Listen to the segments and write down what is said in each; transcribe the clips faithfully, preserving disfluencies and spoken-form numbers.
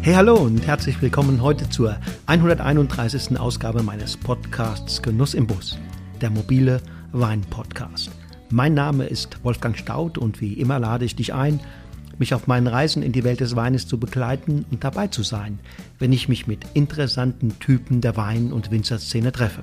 Hey, hallo und herzlich willkommen heute zur hunderteinunddreißigsten Ausgabe meines Podcasts Genuss im Bus, der mobile Wein-Podcast. Mein Name ist Wolfgang Staudt und wie immer lade ich dich ein, mich auf meinen Reisen in die Welt des Weines zu begleiten und dabei zu sein, wenn ich mich mit interessanten Typen der Wein- und Winzerszene treffe.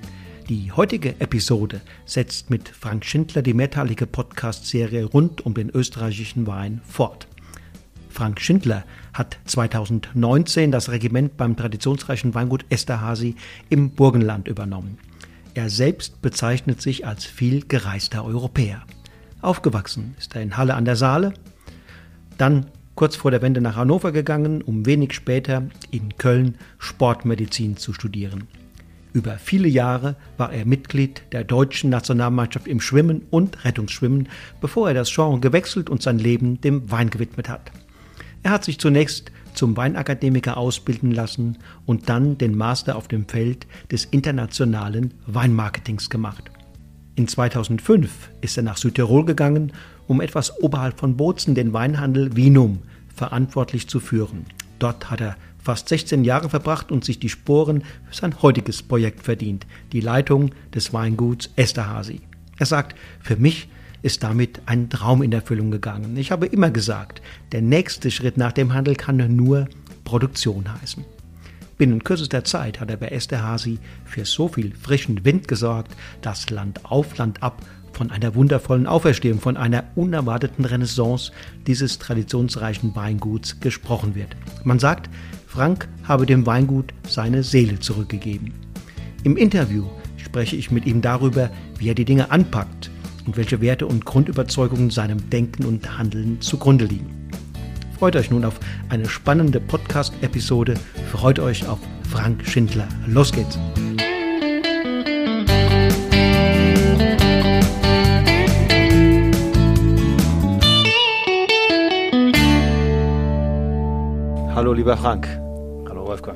Die heutige Episode setzt mit Frank Schindler die mehrteilige Podcast-Serie rund um den österreichischen Wein fort. Frank Schindler hat zweitausendneunzehn das Regiment beim traditionsreichen Weingut Esterházy im Burgenland übernommen. Er selbst bezeichnet sich als viel gereister Europäer. Aufgewachsen ist er in Halle an der Saale, dann kurz vor der Wende nach Hannover gegangen, um wenig später in Köln Sportmedizin zu studieren. Über viele Jahre war er Mitglied der deutschen Nationalmannschaft im Schwimmen und Rettungsschwimmen, bevor er das Genre gewechselt und sein Leben dem Wein gewidmet hat. Er hat sich zunächst zum Weinakademiker ausbilden lassen und dann den Master auf dem Feld des internationalen Weinmarketings gemacht. In zweitausendfünf ist er nach Südtirol gegangen, um etwas oberhalb von Bozen den Weinhandel Vinum verantwortlich zu führen. Dort hat er fast sechzehn Jahre verbracht und sich die Sporen für sein heutiges Projekt verdient, die Leitung des Weinguts Esterházy. Er sagt, für mich ist damit ein Traum in Erfüllung gegangen. Ich habe immer gesagt, der nächste Schritt nach dem Handel kann nur Produktion heißen. Binnen kürzester Zeit hat er bei Esterházy für so viel frischen Wind gesorgt, dass Land auf Land ab von einer wundervollen Auferstehung, von einer unerwarteten Renaissance dieses traditionsreichen Weinguts gesprochen wird. Man sagt, Frank habe dem Weingut seine Seele zurückgegeben. Im Interview spreche ich mit ihm darüber, wie er die Dinge anpackt und welche Werte und Grundüberzeugungen seinem Denken und Handeln zugrunde liegen. Freut euch nun auf eine spannende Podcast-Episode. Freut euch auf Frank Schindler. Los geht's! Hallo lieber Frank. Hallo Wolfgang.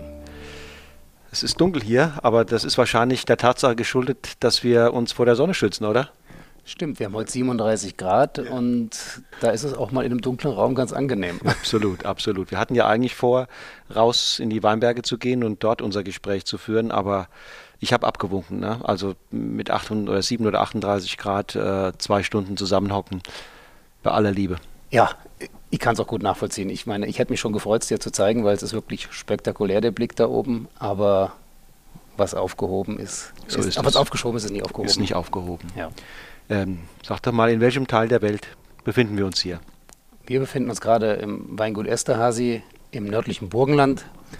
Es ist dunkel hier, aber das ist wahrscheinlich der Tatsache geschuldet, dass wir uns vor der Sonne schützen, oder? Stimmt, wir haben heute siebenunddreißig Grad ja. Und da ist es auch mal in einem dunklen Raum ganz angenehm. Absolut, absolut. Wir hatten ja eigentlich vor, raus in die Weinberge zu gehen und dort unser Gespräch zu führen, aber ich habe abgewunken. Ne? Also mit acht oder sieben oder achtunddreißig Grad äh, zwei Stunden zusammenhocken, bei aller Liebe. Ja, ich kann es auch gut nachvollziehen. Ich meine, ich hätte mich schon gefreut, es dir zu zeigen, weil es ist wirklich spektakulär, der Blick da oben, aber was aufgehoben ist, so ist, ist aber was aufgeschoben ist, ist nicht aufgehoben. Ist nicht aufgehoben. Ja. Ähm, sag doch mal, in welchem Teil der Welt befinden wir uns hier? Wir befinden uns gerade im Weingut Esterházy im nördlichen Burgenland.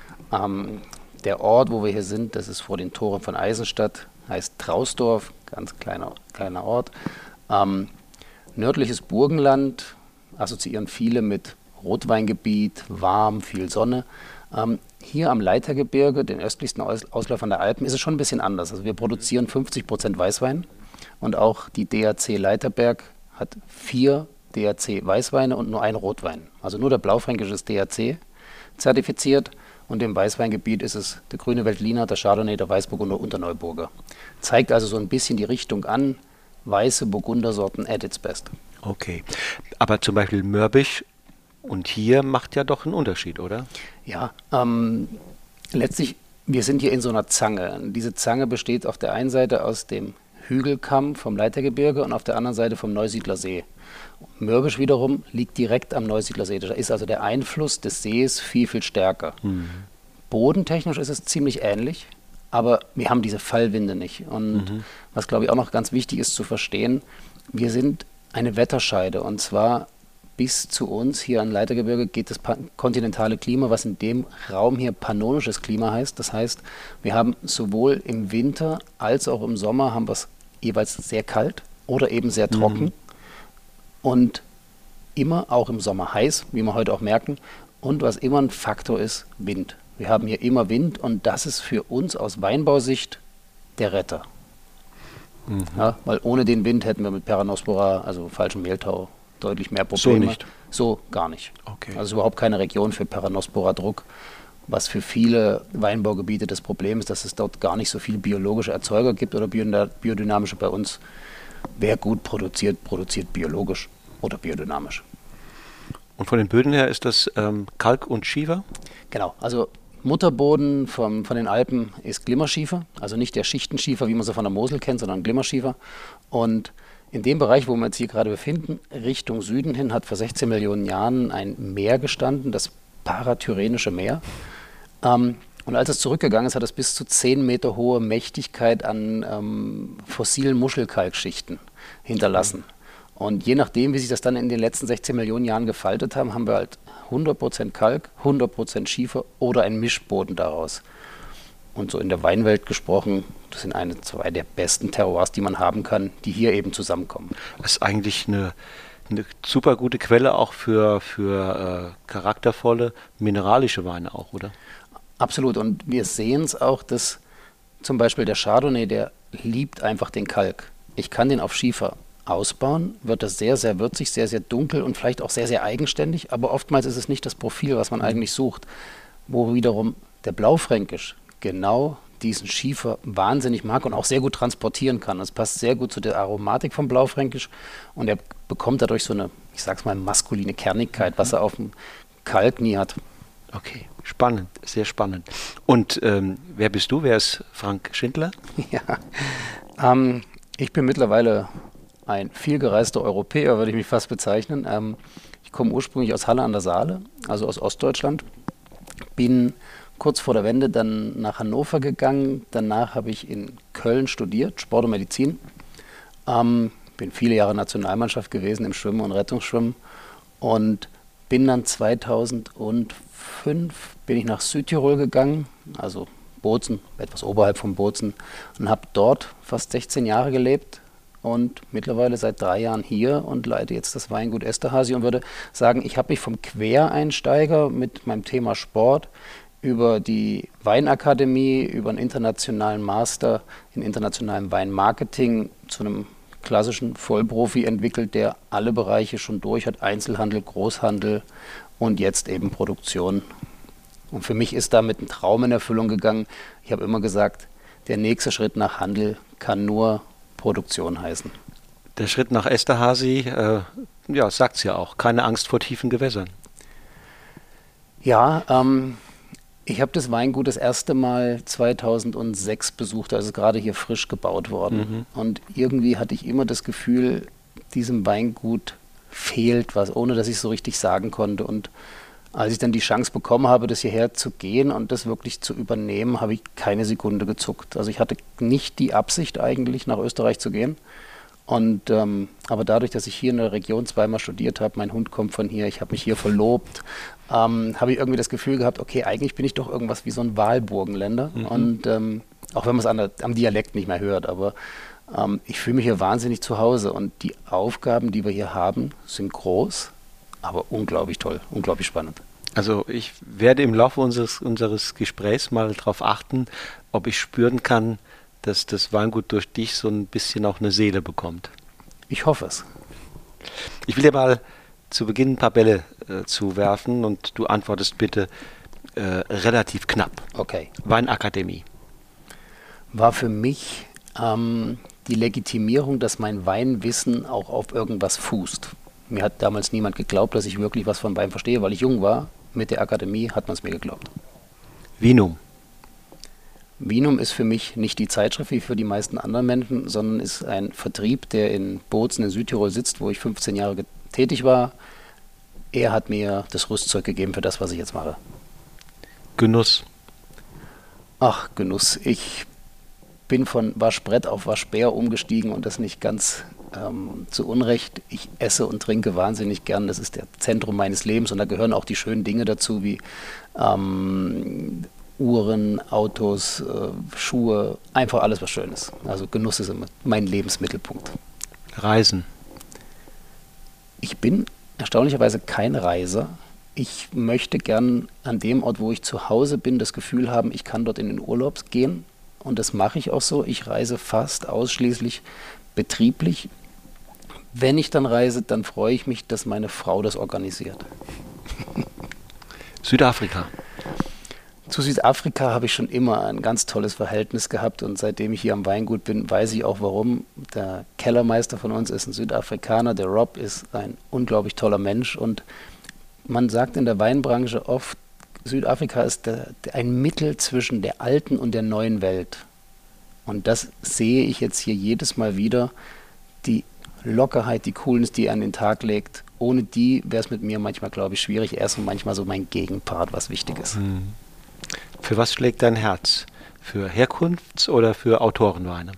Ähm, der Ort, wo wir hier sind, das ist vor den Toren von Eisenstadt, heißt Trausdorf, ganz kleiner, kleiner Ort. Ähm, nördliches Burgenland assoziieren viele mit Rotweingebiet, warm, viel Sonne. Ähm, hier am Leitergebirge, den östlichsten Aus- Ausläufern der Alpen, ist es schon ein bisschen anders. Also wir produzieren fünfzig Prozent Weißwein. Und auch die D A C Leiterberg hat vier D A C Weißweine und nur einen Rotwein. Also nur der Blaufränkisch ist D A C zertifiziert und im Weißweingebiet ist es der Grüne Veltliner, der Chardonnay, der Weißburgunder und der Neuburger. Zeigt also so ein bisschen die Richtung an, weiße Burgundersorten at its best. Okay, aber zum Beispiel Mörbisch und hier macht ja doch einen Unterschied, oder? Ja, ähm, letztlich, wir sind hier in so einer Zange. Diese Zange besteht auf der einen Seite aus dem Hügelkamm vom Leitergebirge und auf der anderen Seite vom Neusiedler See. Mörbisch wiederum liegt direkt am Neusiedler See. Da ist also der Einfluss des Sees viel, viel stärker. Mhm. Bodentechnisch ist es ziemlich ähnlich, aber wir haben diese Fallwinde nicht. Und mhm. was, glaube ich, auch noch ganz wichtig ist zu verstehen, wir sind eine Wetterscheide und zwar bis zu uns hier an Leitergebirge geht das kontinentale Klima, was in dem Raum hier pannonisches Klima heißt. Das heißt, wir haben sowohl im Winter als auch im Sommer haben wir es jeweils sehr kalt oder eben sehr trocken mhm. und immer auch im Sommer heiß, wie wir heute auch merken. Und was immer ein Faktor ist, Wind. Wir haben hier immer Wind und das ist für uns aus Weinbausicht der Retter. Mhm. Ja, weil ohne den Wind hätten wir mit Peronospora, also falschem Mehltau, deutlich mehr Probleme. So nicht? So gar nicht. Okay. Also überhaupt keine Region für Peronospora-Druck, was für viele Weinbaugebiete das Problem ist, dass es dort gar nicht so viele biologische Erzeuger gibt oder biodynamische. Bei uns, wer gut produziert, produziert biologisch oder biodynamisch. Und von den Böden her ist das ähm, Kalk und Schiefer? Genau, also Mutterboden vom, von den Alpen ist Glimmerschiefer, also nicht der Schichtenschiefer, wie man sie von der Mosel kennt, sondern Glimmerschiefer. Und in dem Bereich, wo wir uns hier gerade befinden, Richtung Süden hin, hat vor sechzehn Millionen Jahren ein Meer gestanden, das Parathyrenische Meer. Ähm, und als es zurückgegangen ist, hat es bis zu zehn Meter hohe Mächtigkeit an ähm, fossilen Muschelkalkschichten hinterlassen. Und je nachdem, wie sich das dann in den letzten sechzehn Millionen Jahren gefaltet haben, haben wir halt hundert Prozent Kalk, hundert Prozent Schiefer oder ein Mischboden daraus. Und so in der Weinwelt gesprochen, das sind eine, zwei der besten Terroirs, die man haben kann, die hier eben zusammenkommen. Das ist eigentlich eine, eine super gute Quelle auch für, für äh, charaktervolle mineralische Weine auch, oder? Absolut. Und wir sehen es auch, dass zum Beispiel der Chardonnay, der liebt einfach den Kalk. Ich kann den auf Schiefer ausbauen, wird das sehr, sehr würzig, sehr, sehr dunkel und vielleicht auch sehr, sehr eigenständig, aber oftmals ist es nicht das Profil, was man eigentlich sucht, wo wiederum der Blaufränkisch genau diesen Schiefer wahnsinnig mag und auch sehr gut transportieren kann. Das passt sehr gut zu der Aromatik vom Blaufränkisch und er bekommt dadurch so eine, ich sag's mal, maskuline Kernigkeit, was er auf dem Kalk nie hat. Okay, spannend, sehr spannend. Und ähm, wer bist du? Wer ist Frank Schindler? Ja, ähm, ich bin mittlerweile ein vielgereister Europäer, würde ich mich fast bezeichnen. Ähm, ich komme ursprünglich aus Halle an der Saale, also aus Ostdeutschland. Bin kurz vor der Wende dann nach Hannover gegangen. Danach habe ich in Köln studiert, Sport und Medizin. Ähm, bin viele Jahre Nationalmannschaft gewesen im Schwimmen und Rettungsschwimmen. Und bin dann zweitausendfünf bin ich nach Südtirol gegangen, also Bozen, etwas oberhalb von Bozen. Und habe dort fast sechzehn Jahre gelebt. Und mittlerweile seit drei Jahren hier und leite jetzt das Weingut Esterházy und würde sagen, ich habe mich vom Quereinsteiger mit meinem Thema Sport über die Weinakademie, über einen internationalen Master in internationalem Weinmarketing zu einem klassischen Vollprofi entwickelt, der alle Bereiche schon durch hat, Einzelhandel, Großhandel und jetzt eben Produktion. Und für mich ist damit ein Traum in Erfüllung gegangen. Ich habe immer gesagt, der nächste Schritt nach Handel kann nur Produktion heißen. Der Schritt nach Esterházy, äh, ja, sagt es ja auch, keine Angst vor tiefen Gewässern. Ja, ähm, ich habe das Weingut das erste Mal zweitausendsechs besucht, also gerade hier frisch gebaut worden. Mhm. Und irgendwie hatte ich immer das Gefühl, diesem Weingut fehlt was, ohne dass ich es so richtig sagen konnte. Und als ich dann die Chance bekommen habe, das hierher zu gehen und das wirklich zu übernehmen, habe ich keine Sekunde gezuckt. Also ich hatte nicht die Absicht eigentlich, nach Österreich zu gehen. Und ähm, aber dadurch, dass ich hier in der Region zweimal studiert habe, mein Hund kommt von hier, ich habe mich hier verlobt, ähm, habe ich irgendwie das Gefühl gehabt, okay, eigentlich bin ich doch irgendwas wie so ein Walburgenländer. Mhm. Und ähm, auch wenn man es an der, am Dialekt nicht mehr hört, aber ähm, ich fühle mich hier wahnsinnig zu Hause. Und die Aufgaben, die wir hier haben, sind groß, aber unglaublich toll, unglaublich spannend. Also ich werde im Laufe unseres, unseres Gesprächs mal darauf achten, ob ich spüren kann, dass das Weingut durch dich so ein bisschen auch eine Seele bekommt. Ich hoffe es. Ich will dir mal zu Beginn ein paar Bälle äh, zuwerfen und du antwortest bitte äh, relativ knapp. Okay. Weinakademie. War für mich ähm, die Legitimierung, dass mein Weinwissen auch auf irgendwas fußt. Mir hat damals niemand geglaubt, dass ich wirklich was von Wein verstehe, weil ich jung war. Mit der Akademie hat man es mir geglaubt. Vinum. Vinum ist für mich nicht die Zeitschrift wie für die meisten anderen Menschen, sondern ist ein Vertrieb, der in Bozen in Südtirol sitzt, wo ich fünfzehn Jahre tätig war. Er hat mir das Rüstzeug gegeben für das, was ich jetzt mache. Genuss. Ach, Genuss. Ich bin von Waschbrett auf Waschbär umgestiegen und das nicht ganz ähm, zu Unrecht. Ich esse und trinke wahnsinnig gern. Das ist das Zentrum meines Lebens und da gehören auch die schönen Dinge dazu wie ähm, Uhren, Autos, äh, Schuhe, einfach alles, was schön ist. Also Genuss ist immer mein Lebensmittelpunkt. Reisen. Ich bin erstaunlicherweise kein Reiser. Ich möchte gern an dem Ort, wo ich zu Hause bin, das Gefühl haben, ich kann dort in den Urlaub gehen. Und das mache ich auch so. Ich reise fast ausschließlich betrieblich. Wenn ich dann reise, dann freue ich mich, dass meine Frau das organisiert. Südafrika. Zu Südafrika habe ich schon immer ein ganz tolles Verhältnis gehabt und seitdem ich hier am Weingut bin, weiß ich auch warum. Der Kellermeister von uns ist ein Südafrikaner, der Rob ist ein unglaublich toller Mensch und man sagt in der Weinbranche oft, Südafrika ist der, der, ein Mittel zwischen der alten und der neuen Welt. Und das sehe ich jetzt hier jedes Mal wieder. Die Lockerheit, die Coolness, die er an den Tag legt, ohne die wäre es mit mir manchmal, glaube ich, schwierig. Er ist manchmal so mein Gegenpart, was wichtig ist. Hm. Für was schlägt dein Herz? Für Herkunfts- oder für Autorenweine?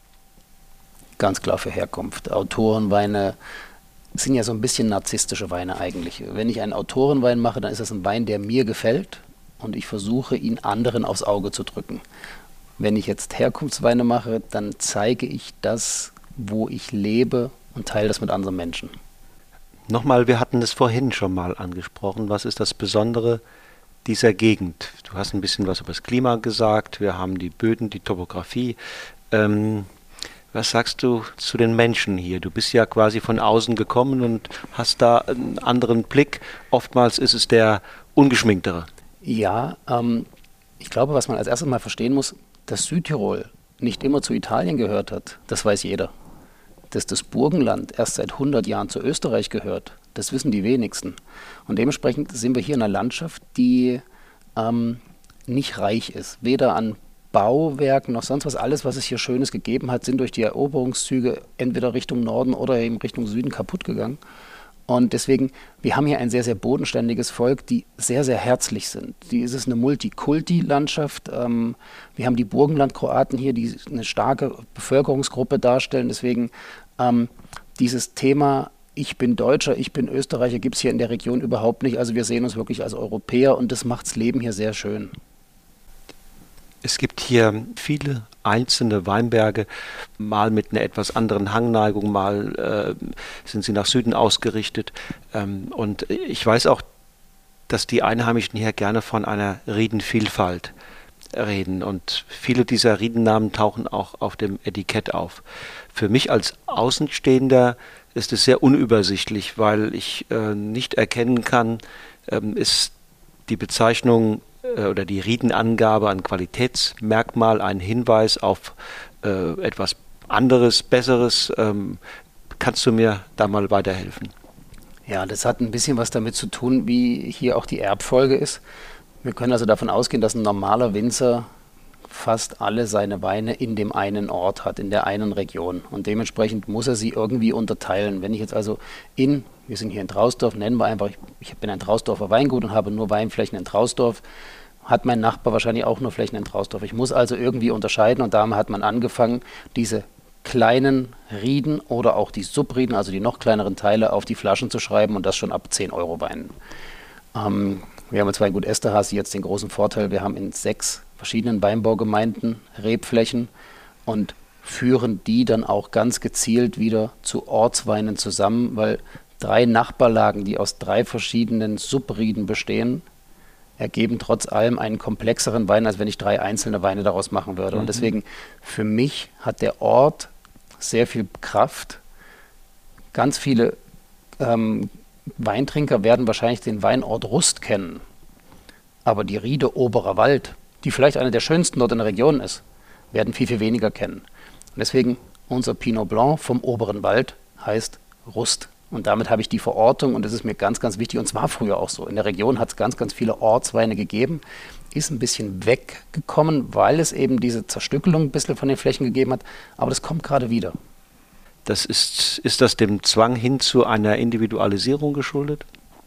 Ganz klar für Herkunft. Autorenweine sind ja so ein bisschen narzisstische Weine eigentlich. Wenn ich einen Autorenwein mache, dann ist das ein Wein, der mir gefällt und ich versuche, ihn anderen aufs Auge zu drücken. Wenn ich jetzt Herkunftsweine mache, dann zeige ich das, wo ich lebe und teile das mit anderen Menschen. Nochmal, wir hatten das vorhin schon mal angesprochen. Was ist das Besondere dieser Gegend? Du hast ein bisschen was über das Klima gesagt. Wir haben die Böden, die Topografie. Ähm, was sagst du zu den Menschen hier? Du bist ja quasi von außen gekommen und hast da einen anderen Blick. Oftmals ist es der ungeschminktere. Ja, ähm, ich glaube, was man als erstes mal verstehen muss, dass Südtirol nicht immer zu Italien gehört hat, das weiß jeder. Dass das Burgenland erst seit hundert Jahren zu Österreich gehört, das wissen die wenigsten. Und dementsprechend sind wir hier in einer Landschaft, die ähm, nicht reich ist. Weder an Bauwerken noch sonst was. Alles, was es hier Schönes gegeben hat, sind durch die Eroberungszüge entweder Richtung Norden oder eben Richtung Süden kaputt gegangen. Und deswegen, wir haben hier ein sehr, sehr bodenständiges Volk, die sehr, sehr herzlich sind. Die, es ist eine Multikulti-Landschaft. Ähm, wir haben die Burgenland-Kroaten hier, die eine starke Bevölkerungsgruppe darstellen. Deswegen ähm, dieses Thema, ich bin Deutscher, ich bin Österreicher, gibt es hier in der Region überhaupt nicht. Also wir sehen uns wirklich als Europäer und das macht das Leben hier sehr schön. Es gibt hier viele einzelne Weinberge, mal mit einer etwas anderen Hangneigung, mal äh, sind sie nach Süden ausgerichtet. Ähm, und ich weiß auch, dass die Einheimischen hier gerne von einer Riedenvielfalt reden. Und viele dieser Riedennamen tauchen auch auf dem Etikett auf. Für mich als Außenstehender ist es sehr unübersichtlich, weil ich äh, nicht erkennen kann, ähm, ist die Bezeichnung oder die Riedenangabe ein Qualitätsmerkmal, ein Hinweis auf äh, etwas anderes, Besseres. Ähm, kannst du mir da mal weiterhelfen? Ja, das hat ein bisschen was damit zu tun, wie hier auch die Erbfolge ist. Wir können also davon ausgehen, dass ein normaler Winzer fast alle seine Weine in dem einen Ort hat, in der einen Region. Und dementsprechend muss er sie irgendwie unterteilen. Wenn ich jetzt also in, wir sind hier in Trausdorf, nennen wir einfach, ich, ich bin ein Trausdorfer Weingut und habe nur Weinflächen in Trausdorf, hat mein Nachbar wahrscheinlich auch nur Flächen in Trausdorf. Ich muss also irgendwie unterscheiden und damit hat man angefangen, diese kleinen Rieden oder auch die Subrieden, also die noch kleineren Teile, auf die Flaschen zu schreiben und das schon ab zehn Euro Weinen. Ähm, wir haben in Weingut Esterházy jetzt den großen Vorteil, wir haben in sechs verschiedenen Weinbaugemeinden Rebflächen und führen die dann auch ganz gezielt wieder zu Ortsweinen zusammen, weil drei Nachbarlagen, die aus drei verschiedenen Subrieden bestehen, ergeben trotz allem einen komplexeren Wein, als wenn ich drei einzelne Weine daraus machen würde. Mhm. Und deswegen, für mich hat der Ort sehr viel Kraft. Ganz viele ähm, Weintrinker werden wahrscheinlich den Weinort Rust kennen. Aber die Riede Oberer Wald, die vielleicht eine der schönsten dort in der Region ist, werden viel, viel weniger kennen. Und deswegen, unser Pinot Blanc vom Oberen Wald heißt Rust. Und damit habe ich die Verortung und das ist mir ganz, ganz wichtig. Und es war früher auch so. In der Region hat es ganz, ganz viele Ortsweine gegeben. Ist ein bisschen weggekommen, weil es eben diese Zerstückelung ein bisschen von den Flächen gegeben hat. Aber das kommt gerade wieder. Das ist, ist das dem Zwang hin zu einer Individualisierung geschuldet?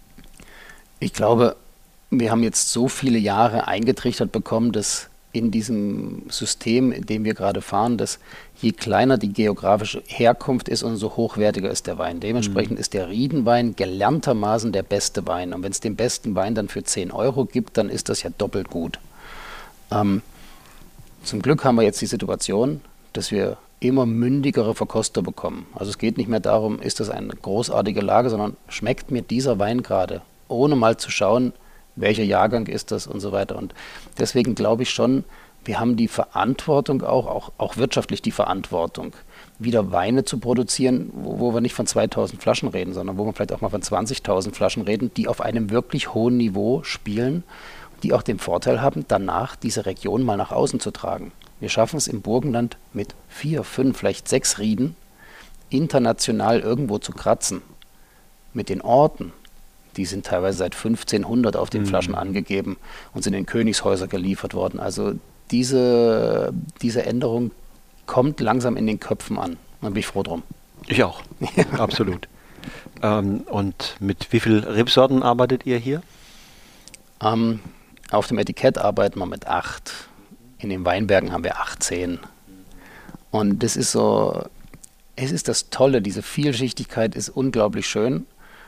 Ich glaube, wir haben jetzt so viele Jahre eingetrichtert bekommen, dass in diesem System, in dem wir gerade fahren, dass je kleiner die geografische Herkunft ist, umso hochwertiger ist der Wein. Dementsprechend mhm. ist der Riedenwein gelerntermaßen der beste Wein. Und wenn es den besten Wein dann für zehn Euro gibt, dann ist das ja doppelt gut. Ähm, zum Glück haben wir jetzt die Situation, dass wir immer mündigere Verkoster bekommen. Also es geht nicht mehr darum, ist das eine großartige Lage, sondern schmeckt mir dieser Wein gerade, ohne mal zu schauen, welcher Jahrgang ist das und so weiter. Und deswegen glaube ich schon, wir haben die Verantwortung auch, auch, auch wirtschaftlich die Verantwortung, wieder Weine zu produzieren, wo, wo wir nicht von zweitausend Flaschen reden, sondern wo wir vielleicht auch mal von zwanzigtausend Flaschen reden, die auf einem wirklich hohen Niveau spielen, die auch den Vorteil haben, danach diese Region mal nach außen zu tragen. Wir schaffen es im Burgenland mit vier, fünf, vielleicht sechs Rieden international irgendwo zu kratzen. Mit den Orten, Die sind teilweise seit fünfzehnhundert auf den mhm. Flaschen angegeben und sind in Königshäuser geliefert worden. Also diese, diese Änderung kommt langsam in den Köpfen an. Da bin ich froh drum. Ich auch, absolut. Ähm, und mit wie vielen Rebsorten arbeitet ihr hier? Ähm, auf dem Etikett arbeiten wir mit acht. In den Weinbergen haben wir achtzehn. Und das ist so, es ist das Tolle, diese Vielschichtigkeit ist unglaublich schön.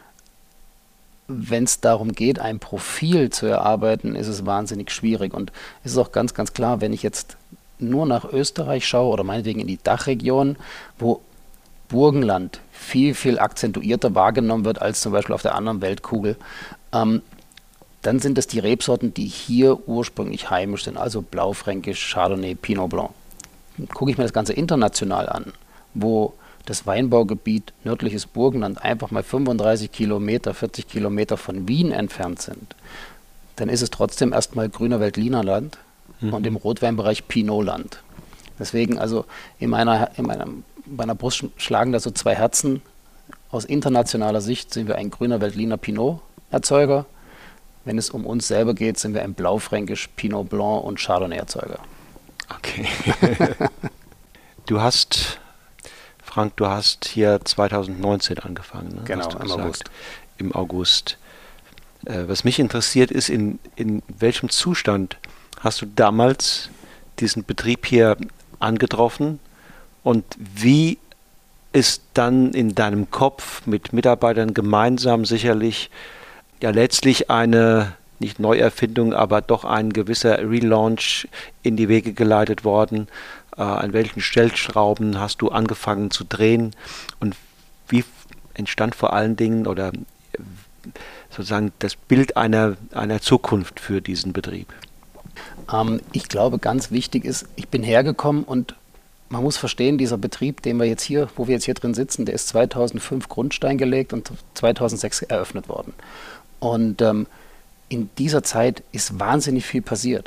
Wenn es darum geht, ein Profil zu erarbeiten, ist es wahnsinnig schwierig. Und es ist auch ganz, ganz klar, wenn ich jetzt nur nach Österreich schaue oder meinetwegen in die Dachregion, wo Burgenland viel, viel akzentuierter wahrgenommen wird als zum Beispiel auf der anderen Weltkugel, ähm, dann sind es die Rebsorten, die hier ursprünglich heimisch sind, also Blaufränkisch, Chardonnay, Pinot Blanc. Gucke ich mir das Ganze international an, wo das Weinbaugebiet nördliches Burgenland einfach mal fünfunddreißig Kilometer, vierzig Kilometer von Wien entfernt sind, dann ist es trotzdem erstmal grüner Veltlinerland mhm. und im Rotweinbereich Pinotland. Deswegen, also in meiner, in meiner, meiner Brust schlagen da so zwei Herzen. Aus internationaler Sicht sind wir ein grüner Veltliner Pinot-Erzeuger. Wenn es um uns selber geht, sind wir ein Blaufränkisch, Pinot Blanc und Chardonnay-Erzeuger. Okay. Du hast... Frank, du hast hier zweitausendneunzehn angefangen. Ne? Genau, im August. Im August. Äh, was mich interessiert ist, in, in welchem Zustand hast du damals diesen Betrieb hier angetroffen und wie ist dann in deinem Kopf mit Mitarbeitern gemeinsam sicherlich ja letztlich eine, nicht Neuerfindung, aber doch ein gewisser Relaunch in die Wege geleitet worden? An welchen Stellschrauben hast du angefangen zu drehen und wie entstand vor allen Dingen oder sozusagen das Bild einer, einer Zukunft für diesen Betrieb? Ähm, ich glaube, ganz wichtig ist, ich bin hergekommen und man muss verstehen, dieser Betrieb, den wir jetzt hier, wo wir jetzt hier drin sitzen, der ist zweitausendfünf Grundstein gelegt und zweitausendsechs eröffnet worden. Und ähm, in dieser Zeit ist wahnsinnig viel passiert.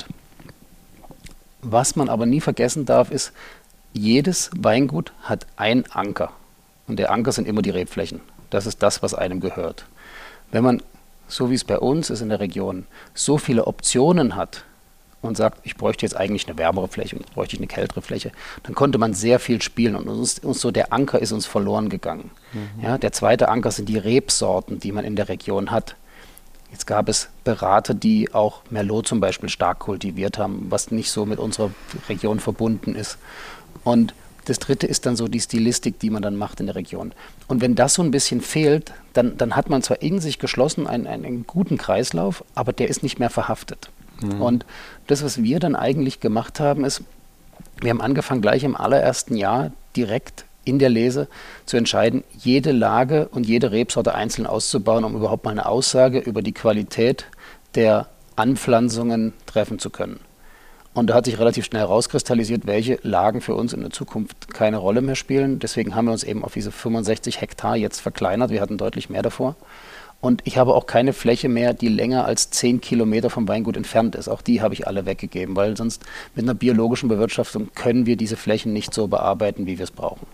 Was man aber nie vergessen darf, ist, jedes Weingut hat einen Anker. Und der Anker sind immer die Rebflächen. Das ist das, was einem gehört. Wenn man, so wie es bei uns ist in der Region, so viele Optionen hat und sagt, ich bräuchte jetzt eigentlich eine wärmere Fläche und jetzt bräuchte ich eine kältere Fläche, dann konnte man sehr viel spielen. Und uns, uns so der Anker ist uns verloren gegangen. Mhm. Ja, der zweite Anker sind die Rebsorten, die man in der Region hat. Jetzt gab es Berater, die auch Merlot zum Beispiel stark kultiviert haben, was nicht so mit unserer Region verbunden ist. Und das dritte ist dann so die Stilistik, die man dann macht in der Region. Und wenn das so ein bisschen fehlt, dann, dann hat man zwar in sich geschlossen einen, einen guten Kreislauf, aber der ist nicht mehr verhaftet. Mhm. Und das, was wir dann eigentlich gemacht haben, ist, wir haben angefangen gleich im allerersten Jahr direkt in der Lese zu entscheiden, jede Lage und jede Rebsorte einzeln auszubauen, um überhaupt mal eine Aussage über die Qualität der Anpflanzungen treffen zu können. Und da hat sich relativ schnell herauskristallisiert, welche Lagen für uns in der Zukunft keine Rolle mehr spielen. Deswegen haben wir uns eben auf diese fünfundsechzig Hektar jetzt verkleinert. Wir hatten deutlich mehr davor. Und ich habe auch keine Fläche mehr, die länger als zehn Kilometer vom Weingut entfernt ist. Auch die habe ich alle weggegeben, weil sonst mit einer biologischen Bewirtschaftung können wir diese Flächen nicht so bearbeiten, wie wir es brauchen.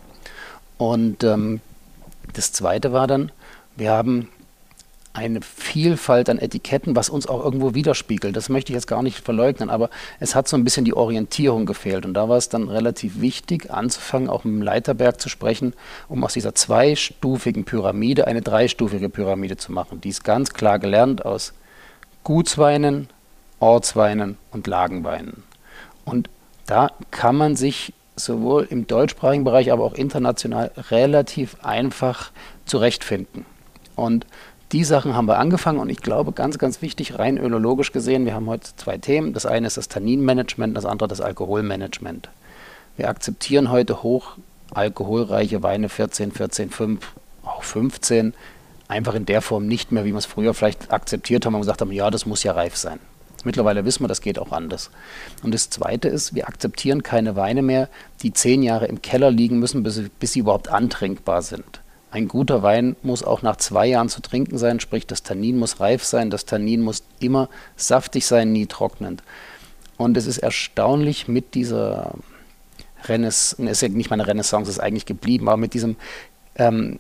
Und ähm, das Zweite war dann, wir haben eine Vielfalt an Etiketten, was uns auch irgendwo widerspiegelt. Das möchte ich jetzt gar nicht verleugnen, aber es hat so ein bisschen die Orientierung gefehlt. Und da war es dann relativ wichtig, anzufangen, auch mit dem Leiterberg zu sprechen, um aus dieser zweistufigen Pyramide eine dreistufige Pyramide zu machen. Die ist ganz klar gelernt aus Gutsweinen, Ortsweinen und Lagenweinen. Und da kann man sich sowohl im deutschsprachigen Bereich, aber auch international relativ einfach zurechtfinden. Und die Sachen haben wir angefangen und ich glaube, ganz, ganz wichtig, rein önologisch gesehen, wir haben heute zwei Themen. Das eine ist das Tanninmanagement, das andere das Alkoholmanagement. Wir akzeptieren heute hoch alkoholreiche Weine, vierzehn, vierzehn Komma fünf, auch fünfzehn, einfach in der Form nicht mehr, wie wir es früher vielleicht akzeptiert haben und gesagt haben, ja, das muss ja reif sein. Mittlerweile wissen wir, das geht auch anders. Und das Zweite ist, wir akzeptieren keine Weine mehr, die zehn Jahre im Keller liegen müssen, bis sie, bis sie überhaupt antrinkbar sind. Ein guter Wein muss auch nach zwei Jahren zu trinken sein, sprich das Tannin muss reif sein, das Tannin muss immer saftig sein, nie trocknend. Und es ist erstaunlich mit dieser Renaissance, es ist ja nicht mal eine Renaissance, es ist eigentlich geblieben, aber mit diesem ähm,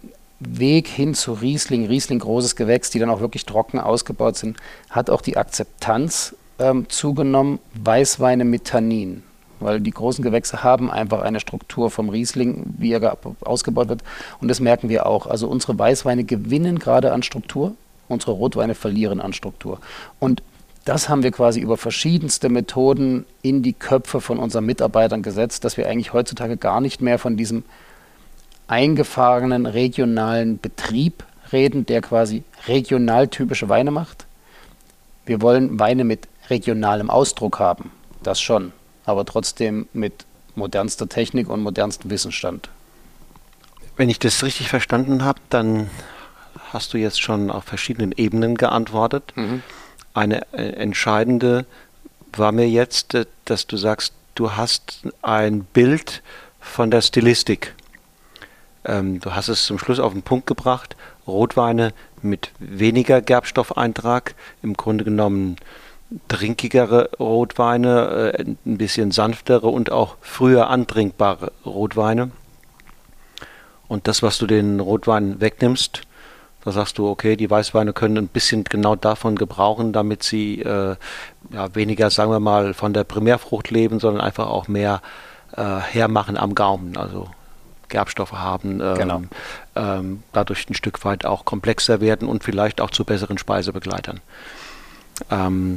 Weg hin zu Riesling, Riesling großes Gewächs, die dann auch wirklich trocken ausgebaut sind, hat auch die Akzeptanz ähm, zugenommen, Weißweine mit Tannin. Weil die großen Gewächse haben einfach eine Struktur vom Riesling, wie er ausgebaut wird. Und das merken wir auch. Also unsere Weißweine gewinnen gerade an Struktur, unsere Rotweine verlieren an Struktur. Und das haben wir quasi über verschiedenste Methoden in die Köpfe von unseren Mitarbeitern gesetzt, dass wir eigentlich heutzutage gar nicht mehr von diesem eingefahrenen regionalen Betrieb reden, der quasi regional typische Weine macht. Wir wollen Weine mit regionalem Ausdruck haben, das schon, aber trotzdem mit modernster Technik und modernstem Wissensstand. Wenn ich das richtig verstanden habe, dann hast du jetzt schon auf verschiedenen Ebenen geantwortet. Mhm. Eine äh, entscheidende war mir jetzt, äh, dass du sagst, du hast ein Bild von der Stilistik. Ähm, du hast es zum Schluss auf den Punkt gebracht, Rotweine mit weniger Gerbstoffeintrag, im Grunde genommen trinkigere Rotweine, äh, ein bisschen sanftere und auch früher antrinkbare Rotweine. Und das, was du den Rotwein wegnimmst, da sagst du, okay, die Weißweine können ein bisschen genau davon gebrauchen, damit sie äh, ja, weniger, sagen wir mal, von der Primärfrucht leben, sondern einfach auch mehr äh, hermachen am Gaumen, also Gerbstoffe haben, ähm, genau. ähm, dadurch ein Stück weit auch komplexer werden und vielleicht auch zu besseren Speisebegleitern. Ähm,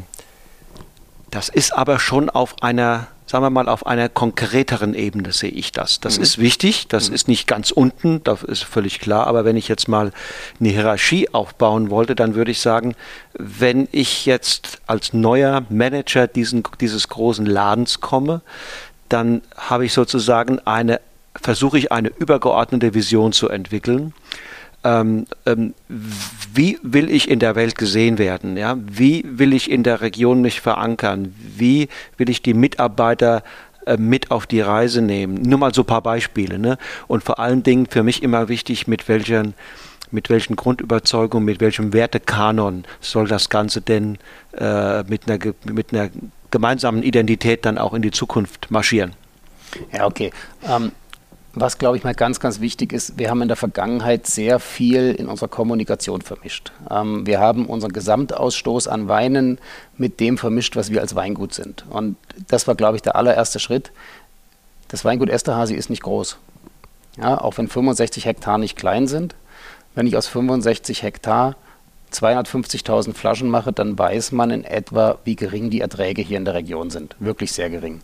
das ist aber schon auf einer, sagen wir mal, auf einer konkreteren Ebene sehe ich das. Das mhm. ist wichtig, das mhm. ist nicht ganz unten, das ist völlig klar, aber wenn ich jetzt mal eine Hierarchie aufbauen wollte, dann würde ich sagen, wenn ich jetzt als neuer Manager diesen, dieses großen Ladens komme, dann habe ich sozusagen eine, versuche ich eine übergeordnete Vision zu entwickeln. Ähm, ähm, wie will ich in der Welt gesehen werden? Ja? Wie will ich in der Region mich verankern? Wie will ich die Mitarbeiter äh, mit auf die Reise nehmen? Nur mal so ein paar Beispiele. Ne? Und vor allen Dingen für mich immer wichtig, mit welchen, mit welchen Grundüberzeugungen, mit welchem Wertekanon soll das Ganze denn äh, mit einer, mit einer gemeinsamen Identität dann auch in die Zukunft marschieren? Ja, okay. Ähm Was, glaube ich, mal ganz, ganz wichtig ist, wir haben in der Vergangenheit sehr viel in unserer Kommunikation vermischt. Ähm, wir haben unseren Gesamtausstoß an Weinen mit dem vermischt, was wir als Weingut sind. Und das war, glaube ich, der allererste Schritt. Das Weingut Esterházy ist nicht groß. Ja, auch wenn fünfundsechzig Hektar nicht klein sind. Wenn ich aus fünfundsechzig Hektar zweihundertfünfzigtausend Flaschen mache, dann weiß man in etwa, wie gering die Erträge hier in der Region sind. Wirklich sehr gering.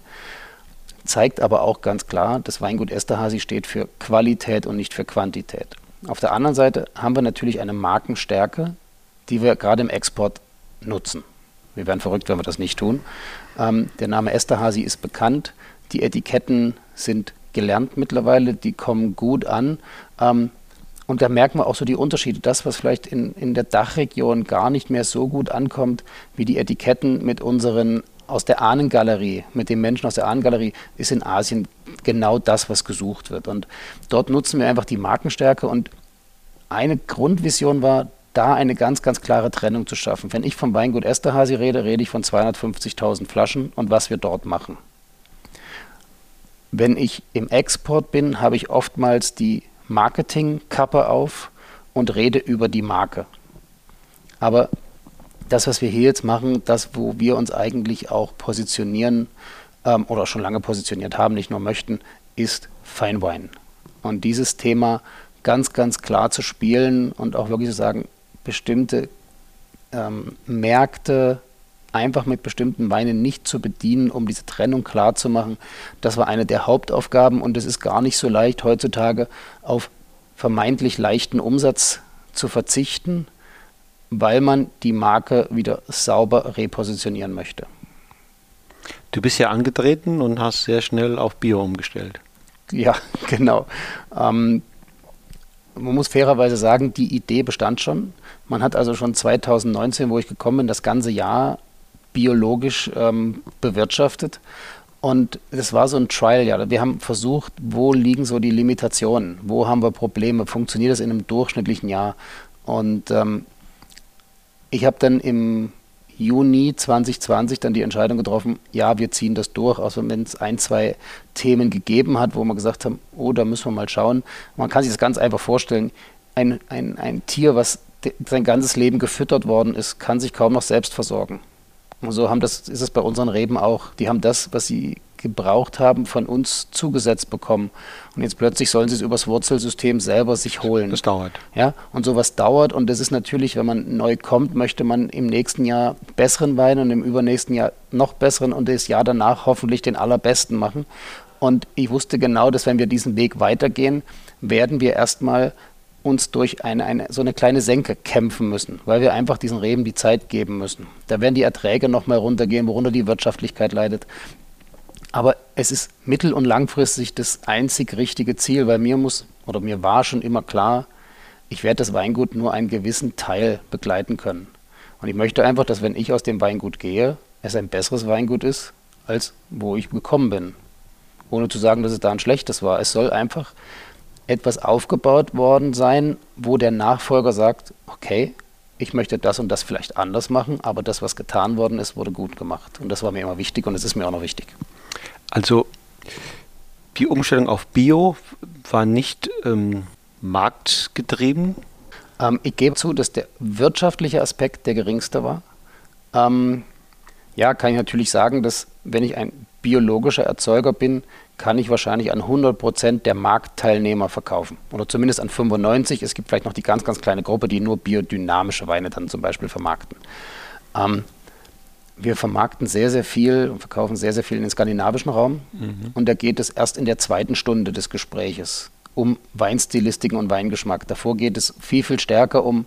Zeigt aber auch ganz klar, das Weingut Esterházy steht für Qualität und nicht für Quantität. Auf der anderen Seite haben wir natürlich eine Markenstärke, die wir gerade im Export nutzen. Wir wären verrückt, wenn wir das nicht tun. Ähm, der Name Esterházy ist bekannt, die Etiketten sind gelernt mittlerweile, die kommen gut an. Ähm, und da merken wir auch so die Unterschiede. Das, was vielleicht in, in der Dachregion gar nicht mehr so gut ankommt, wie die Etiketten mit unseren aus der Ahnengalerie, mit den Menschen aus der Ahnengalerie, ist in Asien genau das, was gesucht wird. Und dort nutzen wir einfach die Markenstärke und eine Grundvision war, da eine ganz, ganz klare Trennung zu schaffen. Wenn ich vom Weingut Esterházy rede, rede ich von zweihundertfünfzigtausend Flaschen und was wir dort machen. Wenn ich im Export bin, habe ich oftmals die Marketingkappe auf und rede über die Marke. Aber das, was wir hier jetzt machen, das, wo wir uns eigentlich auch positionieren ähm, oder schon lange positioniert haben, nicht nur möchten, ist Fine Wine. Und dieses Thema ganz, ganz klar zu spielen und auch wirklich zu sagen, bestimmte ähm, Märkte einfach mit bestimmten Weinen nicht zu bedienen, um diese Trennung klar zu machen, das war eine der Hauptaufgaben und es ist gar nicht so leicht heutzutage auf vermeintlich leichten Umsatz zu verzichten, weil man die Marke wieder sauber repositionieren möchte. Du bist ja angetreten und hast sehr schnell auf Bio umgestellt. Ja, genau. Ähm, man muss fairerweise sagen, die Idee bestand schon. Man hat also schon zweitausendneunzehn, wo ich gekommen bin, das ganze Jahr biologisch ähm, bewirtschaftet. Und es war so ein Trial-Jahr. Wir haben versucht, wo liegen so die Limitationen? Wo haben wir Probleme? Funktioniert das in einem durchschnittlichen Jahr? Und ähm, ich habe dann im Juni zwanzig zwanzig dann die Entscheidung getroffen, ja, wir ziehen das durch, außer wenn es ein, zwei Themen gegeben hat, wo wir gesagt haben, oh, da müssen wir mal schauen. Man kann sich das ganz einfach vorstellen, ein, ein, ein Tier, was de, sein ganzes Leben gefüttert worden ist, kann sich kaum noch selbst versorgen. Und so haben das, ist es bei unseren Reben auch. Die haben das, was sie gebraucht haben, von uns zugesetzt bekommen. Und jetzt plötzlich sollen sie es übers Wurzelsystem selber sich holen. Das dauert. Ja, und sowas dauert. Und das ist natürlich, wenn man neu kommt, möchte man im nächsten Jahr besseren Wein und im übernächsten Jahr noch besseren und das Jahr danach hoffentlich den allerbesten machen. Und ich wusste genau, dass wenn wir diesen Weg weitergehen, werden wir erstmal uns durch eine, eine, so eine kleine Senke kämpfen müssen, weil wir einfach diesen Reben die Zeit geben müssen. Da werden die Erträge nochmal runtergehen, worunter die Wirtschaftlichkeit leidet. Aber es ist mittel- und langfristig das einzig richtige Ziel, weil mir muss, oder mir war schon immer klar, ich werde das Weingut nur einen gewissen Teil begleiten können. Und ich möchte einfach, dass wenn ich aus dem Weingut gehe, es ein besseres Weingut ist, als wo ich gekommen bin. Ohne zu sagen, dass es da ein schlechtes war. Es soll einfach etwas aufgebaut worden sein, wo der Nachfolger sagt, okay, ich möchte das und das vielleicht anders machen, aber das, was getan worden ist, wurde gut gemacht. Und das war mir immer wichtig und es ist mir auch noch wichtig. Also die Umstellung auf Bio war nicht ähm, marktgetrieben? Ähm, ich gebe zu, dass der wirtschaftliche Aspekt der geringste war. Ähm, ja, kann ich natürlich sagen, dass wenn ich ein biologischer Erzeuger bin, kann ich wahrscheinlich an hundert Prozent der Marktteilnehmer verkaufen. Oder zumindest an fünfundneunzig. Es gibt vielleicht noch die ganz, ganz kleine Gruppe, die nur biodynamische Weine dann zum Beispiel vermarkten. Ähm, wir vermarkten sehr, sehr viel und verkaufen sehr, sehr viel in den skandinavischen Raum. Mhm. Und da geht es erst in der zweiten Stunde des Gespräches um Weinstilistiken und Weingeschmack. Davor geht es viel, viel stärker um,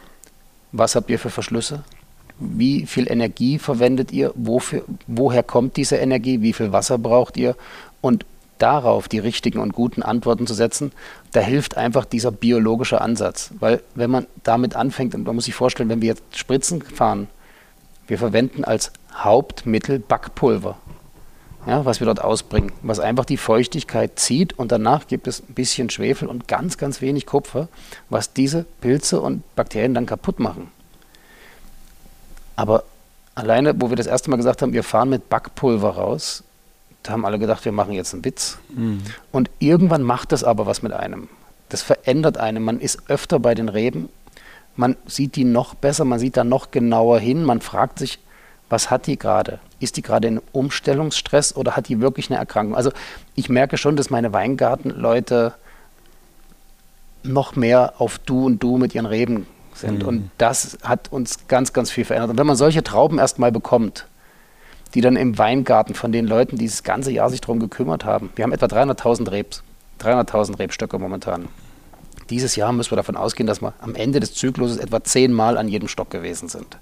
was habt ihr für Verschlüsse? Wie viel Energie verwendet ihr? Wofür, woher kommt diese Energie? Wie viel Wasser braucht ihr? Und darauf die richtigen und guten Antworten zu setzen, da hilft einfach dieser biologische Ansatz. Weil wenn man damit anfängt, und man muss sich vorstellen, wenn wir jetzt Spritzen fahren, wir verwenden als Hauptmittel Backpulver, ja, was wir dort ausbringen, was einfach die Feuchtigkeit zieht und danach gibt es ein bisschen Schwefel und ganz, ganz wenig Kupfer, was diese Pilze und Bakterien dann kaputt machen. Aber alleine, wo wir das erste Mal gesagt haben, wir fahren mit Backpulver raus, da haben alle gedacht, wir machen jetzt einen Witz. Mhm. Und irgendwann macht das aber was mit einem. Das verändert einen. Man ist öfter bei den Reben, man sieht die noch besser, man sieht da noch genauer hin, man fragt sich, was hat die gerade? Ist die gerade in Umstellungsstress oder hat die wirklich eine Erkrankung? Also ich merke schon, dass meine Weingartenleute noch mehr auf Du und Du mit ihren Reben sind. Mhm. Und das hat uns ganz, ganz viel verändert. Und wenn man solche Trauben erstmal bekommt, die dann im Weingarten von den Leuten, die das ganze Jahr sich darum gekümmert haben, wir haben etwa dreihunderttausend Rebs, dreihunderttausend Rebstöcke momentan. Dieses Jahr müssen wir davon ausgehen, dass wir am Ende des Zykluses etwa zehnmal an jedem Stock gewesen sind.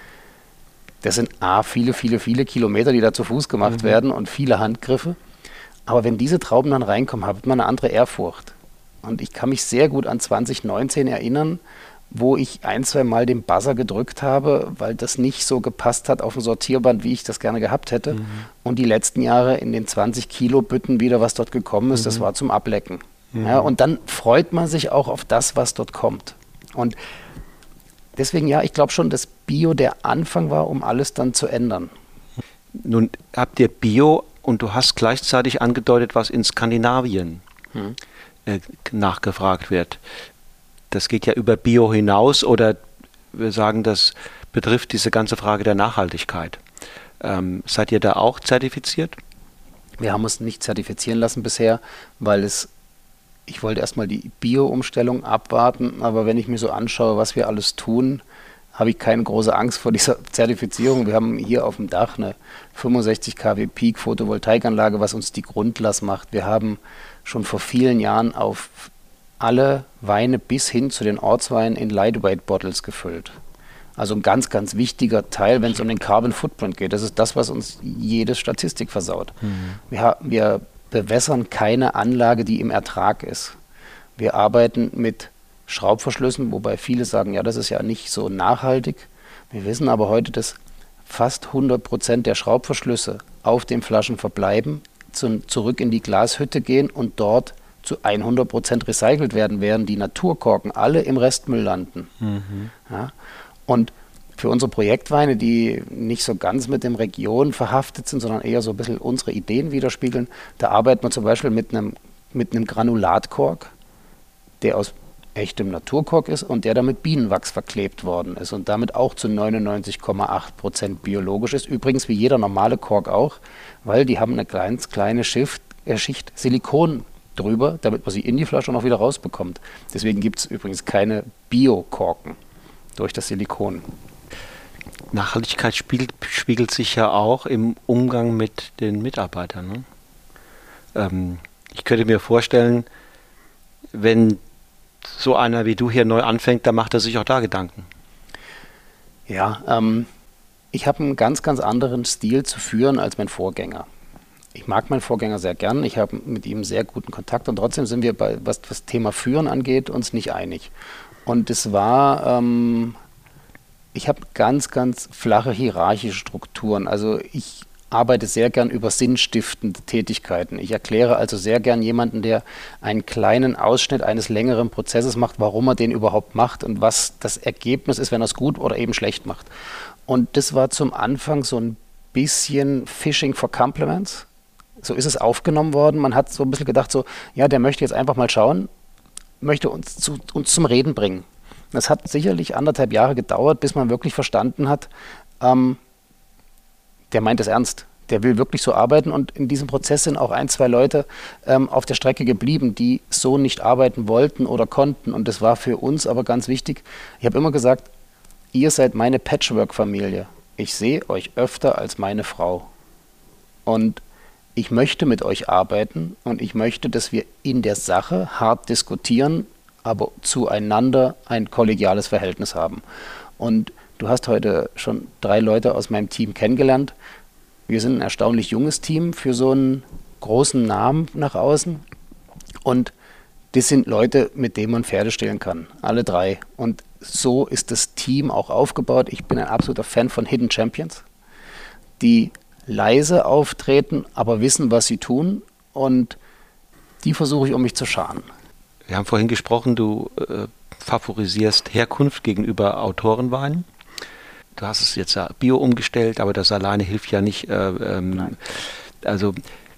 Das sind A, viele, viele, viele Kilometer, die da zu Fuß gemacht mhm. werden und viele Handgriffe. Aber wenn diese Trauben dann reinkommen, hat man eine andere Ehrfurcht. Und ich kann mich sehr gut an zwanzig neunzehn erinnern, wo ich ein, zwei Mal den Buzzer gedrückt habe, weil das nicht so gepasst hat auf dem Sortierband, wie ich das gerne gehabt hätte. Mhm. Und die letzten Jahre in den zwanzig Kilo Bütten wieder, was dort gekommen ist, mhm. das war zum Ablecken. Mhm. Ja, und dann freut man sich auch auf das, was dort kommt. Und deswegen, ja, ich glaube schon, dass Bio der Anfang war, um alles dann zu ändern. Nun habt ihr Bio und du hast gleichzeitig angedeutet, was in Skandinavien hm. äh, nachgefragt wird. Das geht ja über Bio hinaus oder wir sagen, das betrifft diese ganze Frage der Nachhaltigkeit. Ähm, seid ihr da auch zertifiziert? Wir haben uns nicht zertifizieren lassen bisher, weil es ich wollte erstmal die Bio-Umstellung abwarten, aber wenn ich mir so anschaue, was wir alles tun, habe ich keine große Angst vor dieser Zertifizierung. Wir haben hier auf dem Dach eine fünfundsechzig Kilowatt Peak Photovoltaikanlage, was uns die Grundlast macht. Wir haben schon vor vielen Jahren auf alle Weine bis hin zu den Ortsweinen in Lightweight Bottles gefüllt. Also ein ganz, ganz wichtiger Teil, wenn es um den Carbon Footprint geht. Das ist das, was uns jede Statistik versaut. Mhm. Wir, wir bewässern keine Anlage, die im Ertrag ist. Wir arbeiten mit Schraubverschlüssen, wobei viele sagen, ja, das ist ja nicht so nachhaltig. Wir wissen aber heute, dass fast hundert Prozent der Schraubverschlüsse auf den Flaschen verbleiben, zum, zurück in die Glashütte gehen und dort zu hundert Prozent recycelt werden, während die Naturkorken alle im Restmüll landen. Mhm. Ja, und für unsere Projektweine, die nicht so ganz mit den Regionen verhaftet sind, sondern eher so ein bisschen unsere Ideen widerspiegeln, da arbeiten wir zum Beispiel mit einem, mit einem Granulatkork, der aus echtem Naturkork ist und der dann mit Bienenwachs verklebt worden ist und damit auch zu neunundneunzig Komma acht Prozent biologisch ist. Übrigens wie jeder normale Kork auch, weil die haben eine ganz kleine Schicht, äh, Schicht Silikon drüber, damit man sie in die Flasche noch wieder rausbekommt. Deswegen gibt es übrigens keine Bio-Korken durch das Silikon. Nachhaltigkeit spiegelt, spiegelt sich ja auch im Umgang mit den Mitarbeitern. Ne? Ähm, ich könnte mir vorstellen, wenn so einer wie du hier neu anfängt, dann macht er sich auch da Gedanken. Ja, ähm, ich habe einen ganz, ganz anderen Stil zu führen als mein Vorgänger. Ich mag meinen Vorgänger sehr gern, ich habe mit ihm sehr guten Kontakt und trotzdem sind wir, bei, was das Thema Führen angeht, uns nicht einig. Und es war, ähm, ich habe ganz, ganz flache hierarchische Strukturen. Also ich arbeite sehr gern über sinnstiftende Tätigkeiten. Ich erkläre also sehr gern jemanden, der einen kleinen Ausschnitt eines längeren Prozesses macht, warum er den überhaupt macht und was das Ergebnis ist, wenn er es gut oder eben schlecht macht. Und das war zum Anfang so ein bisschen Fishing for Compliments. So ist es aufgenommen worden. Man hat so ein bisschen gedacht, so, ja, der möchte jetzt einfach mal schauen, möchte uns, zu, uns zum Reden bringen. Das hat sicherlich anderthalb Jahre gedauert, bis man wirklich verstanden hat, ähm, der meint es ernst. Der will wirklich so arbeiten und in diesem Prozess sind auch ein, zwei Leute ähm, auf der Strecke geblieben, die so nicht arbeiten wollten oder konnten. Und das war für uns aber ganz wichtig. Ich habe immer gesagt, ihr seid meine Patchwork-Familie. Ich sehe euch öfter als meine Frau. Und ich möchte mit euch arbeiten und ich möchte, dass wir in der Sache hart diskutieren, aber zueinander ein kollegiales Verhältnis haben. Und du hast heute schon drei Leute aus meinem Team kennengelernt. Wir sind ein erstaunlich junges Team für so einen großen Namen nach außen. Und das sind Leute, mit denen man Pferde stehlen kann. Alle drei. Und so ist das Team auch aufgebaut. Ich bin ein absoluter Fan von Hidden Champions, die leise auftreten, aber wissen, was sie tun. Und die versuche ich, um mich zu scharen. Wir haben vorhin gesprochen, du äh, favorisierst Herkunft gegenüber Autorenweinen. Du hast es jetzt ja Bio umgestellt, aber das alleine hilft ja nicht. Äh, ähm, also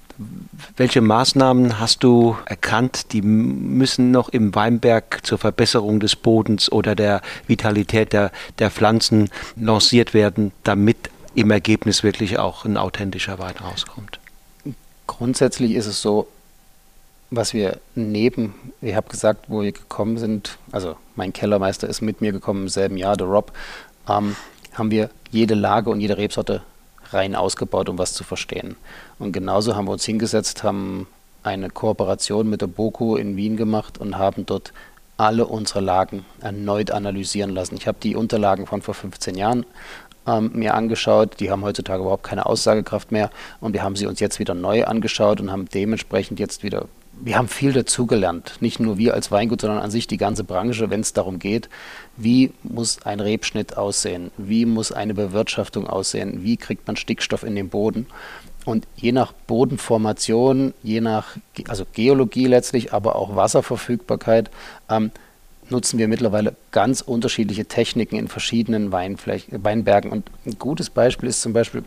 welche Maßnahmen hast du erkannt, die müssen noch im Weinberg zur Verbesserung des Bodens oder der Vitalität der, der Pflanzen lanciert werden, damit im Ergebnis wirklich auch ein authentischer Wein rauskommt? Grundsätzlich ist es so, was wir neben, ich habe gesagt, wo wir gekommen sind, also mein Kellermeister ist mit mir gekommen im selben Jahr, der Rob, ähm, haben wir jede Lage und jede Rebsorte rein ausgebaut, um was zu verstehen. Und genauso haben wir uns hingesetzt, haben eine Kooperation mit der BOKU in Wien gemacht und haben dort alle unsere Lagen erneut analysieren lassen. Ich habe die Unterlagen von vor fünfzehn Jahren ähm, mir angeschaut, die haben heutzutage überhaupt keine Aussagekraft mehr und wir haben sie uns jetzt wieder neu angeschaut und haben dementsprechend jetzt wieder, wir haben viel dazugelernt, nicht nur wir als Weingut, sondern an sich die ganze Branche, wenn es darum geht, wie muss ein Rebschnitt aussehen, wie muss eine Bewirtschaftung aussehen, wie kriegt man Stickstoff in den Boden. Und je nach Bodenformation, je nach also Geologie letztlich, aber auch Wasserverfügbarkeit, ähm, nutzen wir mittlerweile ganz unterschiedliche Techniken in verschiedenen Weinfläch- Weinbergen. Und ein gutes Beispiel ist zum Beispiel,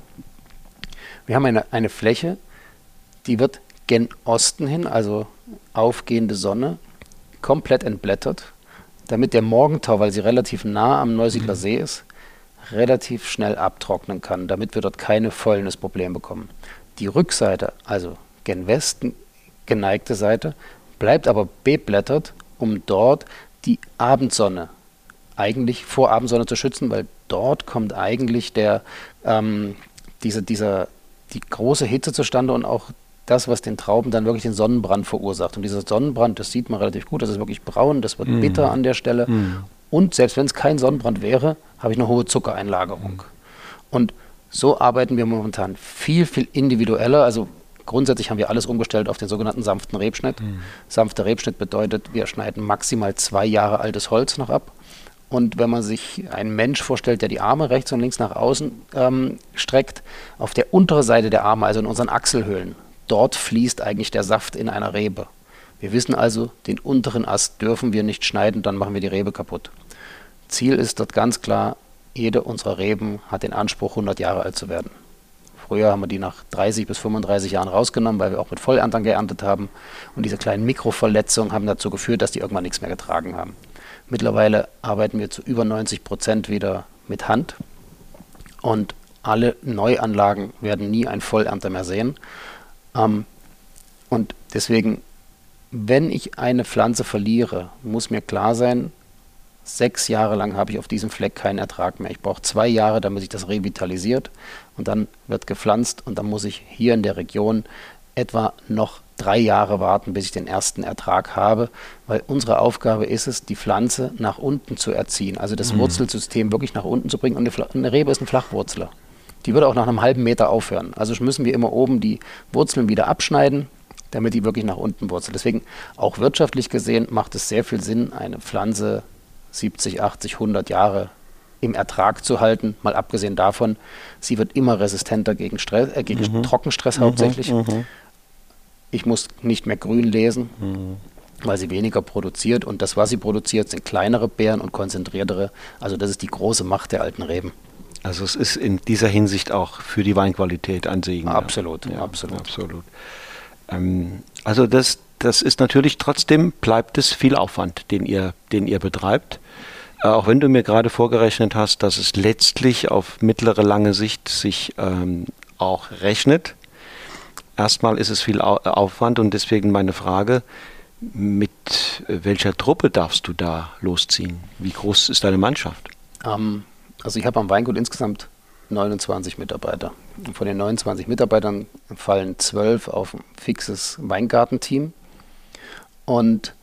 wir haben eine, eine Fläche, die wird gen Osten hin, also aufgehende Sonne, komplett entblättert, damit der Morgentau, weil sie relativ nah am Neusiedler See ist, relativ schnell abtrocknen kann, damit wir dort keine Fäulnisprobleme bekommen. Die Rückseite, also gen Westen geneigte Seite, bleibt aber beblättert, um dort die Abendsonne eigentlich vor Abendsonne zu schützen, weil dort kommt eigentlich der, ähm, diese, dieser, die große Hitze zustande und auch das, was den Trauben dann wirklich den Sonnenbrand verursacht. Und dieser Sonnenbrand, das sieht man relativ gut, das ist wirklich braun, das wird mm. bitter an der Stelle. Mm. Und selbst wenn es kein Sonnenbrand wäre, habe ich eine hohe Zuckereinlagerung. Mm. Und so arbeiten wir momentan viel, viel individueller. Also grundsätzlich haben wir alles umgestellt auf den sogenannten sanften Rebschnitt. Mm. Sanfter Rebschnitt bedeutet, wir schneiden maximal zwei Jahre altes Holz noch ab. Und wenn man sich einen Mensch vorstellt, der die Arme rechts und links nach außen ähm, streckt, auf der unteren Seite der Arme, also in unseren Achselhöhlen, dort fließt eigentlich der Saft in einer Rebe. Wir wissen also, den unteren Ast dürfen wir nicht schneiden, dann machen wir die Rebe kaputt. Ziel ist dort ganz klar, jede unserer Reben hat den Anspruch, hundert Jahre alt zu werden. Früher haben wir die nach dreißig bis fünfunddreißig Jahren rausgenommen, weil wir auch mit Vollerntern geerntet haben. Und diese kleinen Mikroverletzungen haben dazu geführt, dass die irgendwann nichts mehr getragen haben. Mittlerweile arbeiten wir zu über neunzig Prozent wieder mit Hand. Und alle Neuanlagen werden nie ein Vollernter mehr sehen. Ähm, und deswegen, wenn ich eine Pflanze verliere, muss mir klar sein, sechs Jahre lang habe ich auf diesem Fleck keinen Ertrag mehr. Ich brauche zwei Jahre, damit sich das revitalisiert und dann wird gepflanzt und dann muss ich hier in der Region etwa noch drei Jahre warten, bis ich den ersten Ertrag habe, weil unsere Aufgabe ist es, die Pflanze nach unten zu erziehen, also das mhm. Wurzelsystem wirklich nach unten zu bringen und eine, eine Rebe ist ein Flachwurzler. Die würde auch nach einem halben Meter aufhören. Also müssen wir immer oben die Wurzeln wieder abschneiden, damit die wirklich nach unten wurzelt. Deswegen auch wirtschaftlich gesehen macht es sehr viel Sinn, eine Pflanze siebzig, achtzig, hundert Jahre im Ertrag zu halten. Mal abgesehen davon, sie wird immer resistenter gegen, Stress, äh, gegen mhm. Trockenstress hauptsächlich. Mhm. Ich muss nicht mehr grün lesen, mhm. weil sie weniger produziert. Und das, was sie produziert, sind kleinere Beeren und konzentriertere. Also das ist die große Macht der alten Reben. Also es ist in dieser Hinsicht auch für die Weinqualität ein Segen. Absolut, ja, absolut. absolut. Ähm, also das, das ist natürlich trotzdem, bleibt es viel Aufwand, den ihr, den ihr betreibt. Äh, auch wenn du mir gerade vorgerechnet hast, dass es letztlich auf mittlere, lange Sicht sich ähm, auch rechnet. Erstmal ist es viel Au- Aufwand und deswegen meine Frage, mit welcher Truppe darfst du da losziehen? Wie groß ist deine Mannschaft? Ähm, also ich habe am Weingut insgesamt neunundzwanzig Mitarbeiter. Und von den neunundzwanzig Mitarbeitern fallen zwölf auf ein fixes Weingartenteam. Und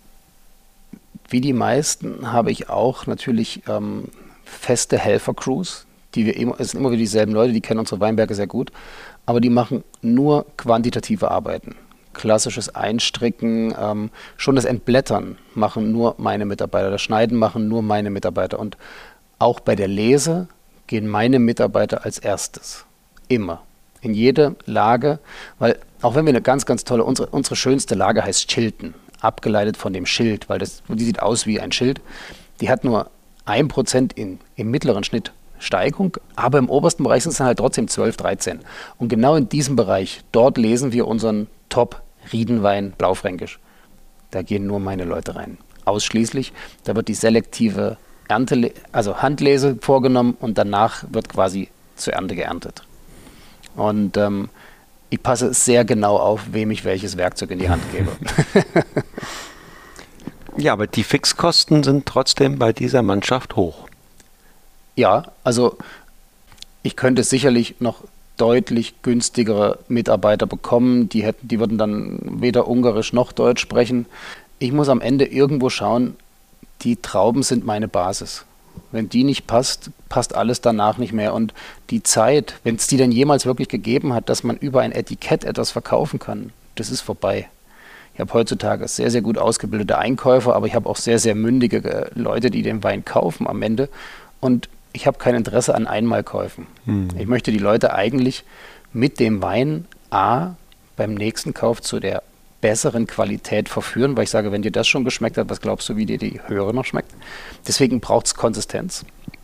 wie die meisten habe ich auch natürlich ähm, feste Helfercrews, die wir immer, es sind immer wieder dieselben Leute, die kennen unsere Weinberge sehr gut, aber die machen nur quantitative Arbeiten. Klassisches Einstricken, ähm, schon das Entblättern machen nur meine Mitarbeiter, das Schneiden machen nur meine Mitarbeiter und auch bei der Lese gehen meine Mitarbeiter als erstes. Immer. In jede Lage, weil auch wenn wir eine ganz, ganz tolle, unsere, unsere schönste Lage heißt Chilton, abgeleitet von dem Schild, weil das, die sieht aus wie ein Schild. Die hat nur ein Prozent in, im mittleren Schnitt Steigung, aber im obersten Bereich sind es dann halt trotzdem zwölf, dreizehn. Und genau in diesem Bereich, dort lesen wir unseren Top-Riedenwein Blaufränkisch. Da gehen nur meine Leute rein. Ausschließlich. Da wird die selektive Ernte, also Handlese vorgenommen und danach wird quasi zur Ernte geerntet. Und ähm, ich passe sehr genau auf, wem ich welches Werkzeug in die Hand gebe. Ja, aber die Fixkosten sind trotzdem bei dieser Mannschaft hoch. Ja, also ich könnte sicherlich noch deutlich günstigere Mitarbeiter bekommen. Die hätten, die würden dann weder Ungarisch noch Deutsch sprechen. Ich muss am Ende irgendwo schauen, die Trauben sind meine Basis. Wenn die nicht passt, passt alles danach nicht mehr. Und die Zeit, wenn es die denn jemals wirklich gegeben hat, dass man über ein Etikett etwas verkaufen kann, das ist vorbei. Ich habe heutzutage sehr, sehr gut ausgebildete Einkäufer, aber ich habe auch sehr, sehr mündige Leute, die den Wein kaufen am Ende. Und ich habe kein Interesse an Einmalkäufen. Hm. Ich möchte die Leute eigentlich mit dem Wein A beim nächsten Kauf zu der besseren Qualität verführen, weil ich sage, wenn dir das schon geschmeckt hat, was glaubst du, wie dir die höhere noch schmeckt? Deswegen braucht es Konsistenz.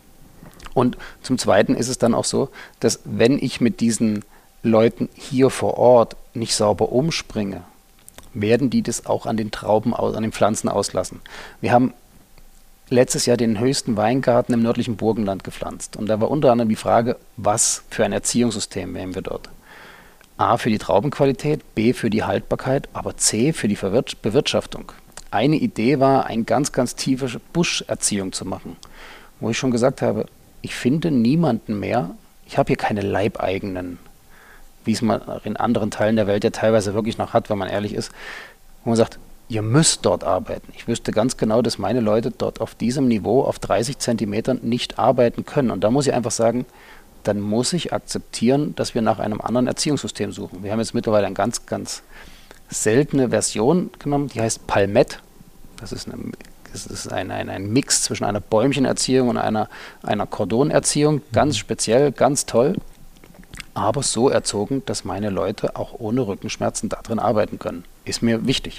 Und zum Zweiten ist es dann auch so, dass wenn ich mit diesen Leuten hier vor Ort nicht sauber umspringe, werden die das auch an den Trauben, an den Pflanzen auslassen. Wir haben letztes Jahr den höchsten Weingarten im nördlichen Burgenland gepflanzt. Und da war unter anderem die Frage, was für ein Erziehungssystem wählen wir dort? A für die Traubenqualität, B für die Haltbarkeit, aber C für die Verwir- Bewirtschaftung. Eine Idee war, eine ganz, ganz tiefe Buscherziehung zu machen, wo ich schon gesagt habe, ich finde niemanden mehr, ich habe hier keine Leibeigenen, wie es man in anderen Teilen der Welt ja teilweise wirklich noch hat, wenn man ehrlich ist, wo man sagt, ihr müsst dort arbeiten. Ich wüsste ganz genau, dass meine Leute dort auf diesem Niveau, auf dreißig Zentimetern, nicht arbeiten können. Und da muss ich einfach sagen, dann muss ich akzeptieren, dass wir nach einem anderen Erziehungssystem suchen. Wir haben jetzt mittlerweile eine ganz, ganz seltene Version genommen, die heißt Palmette. Das ist, eine, das ist ein, ein, ein Mix zwischen einer Bäumchenerziehung und einer, einer Kordonerziehung. Ganz speziell, ganz toll, aber so erzogen, dass meine Leute auch ohne Rückenschmerzen da drin arbeiten können. Ist mir wichtig.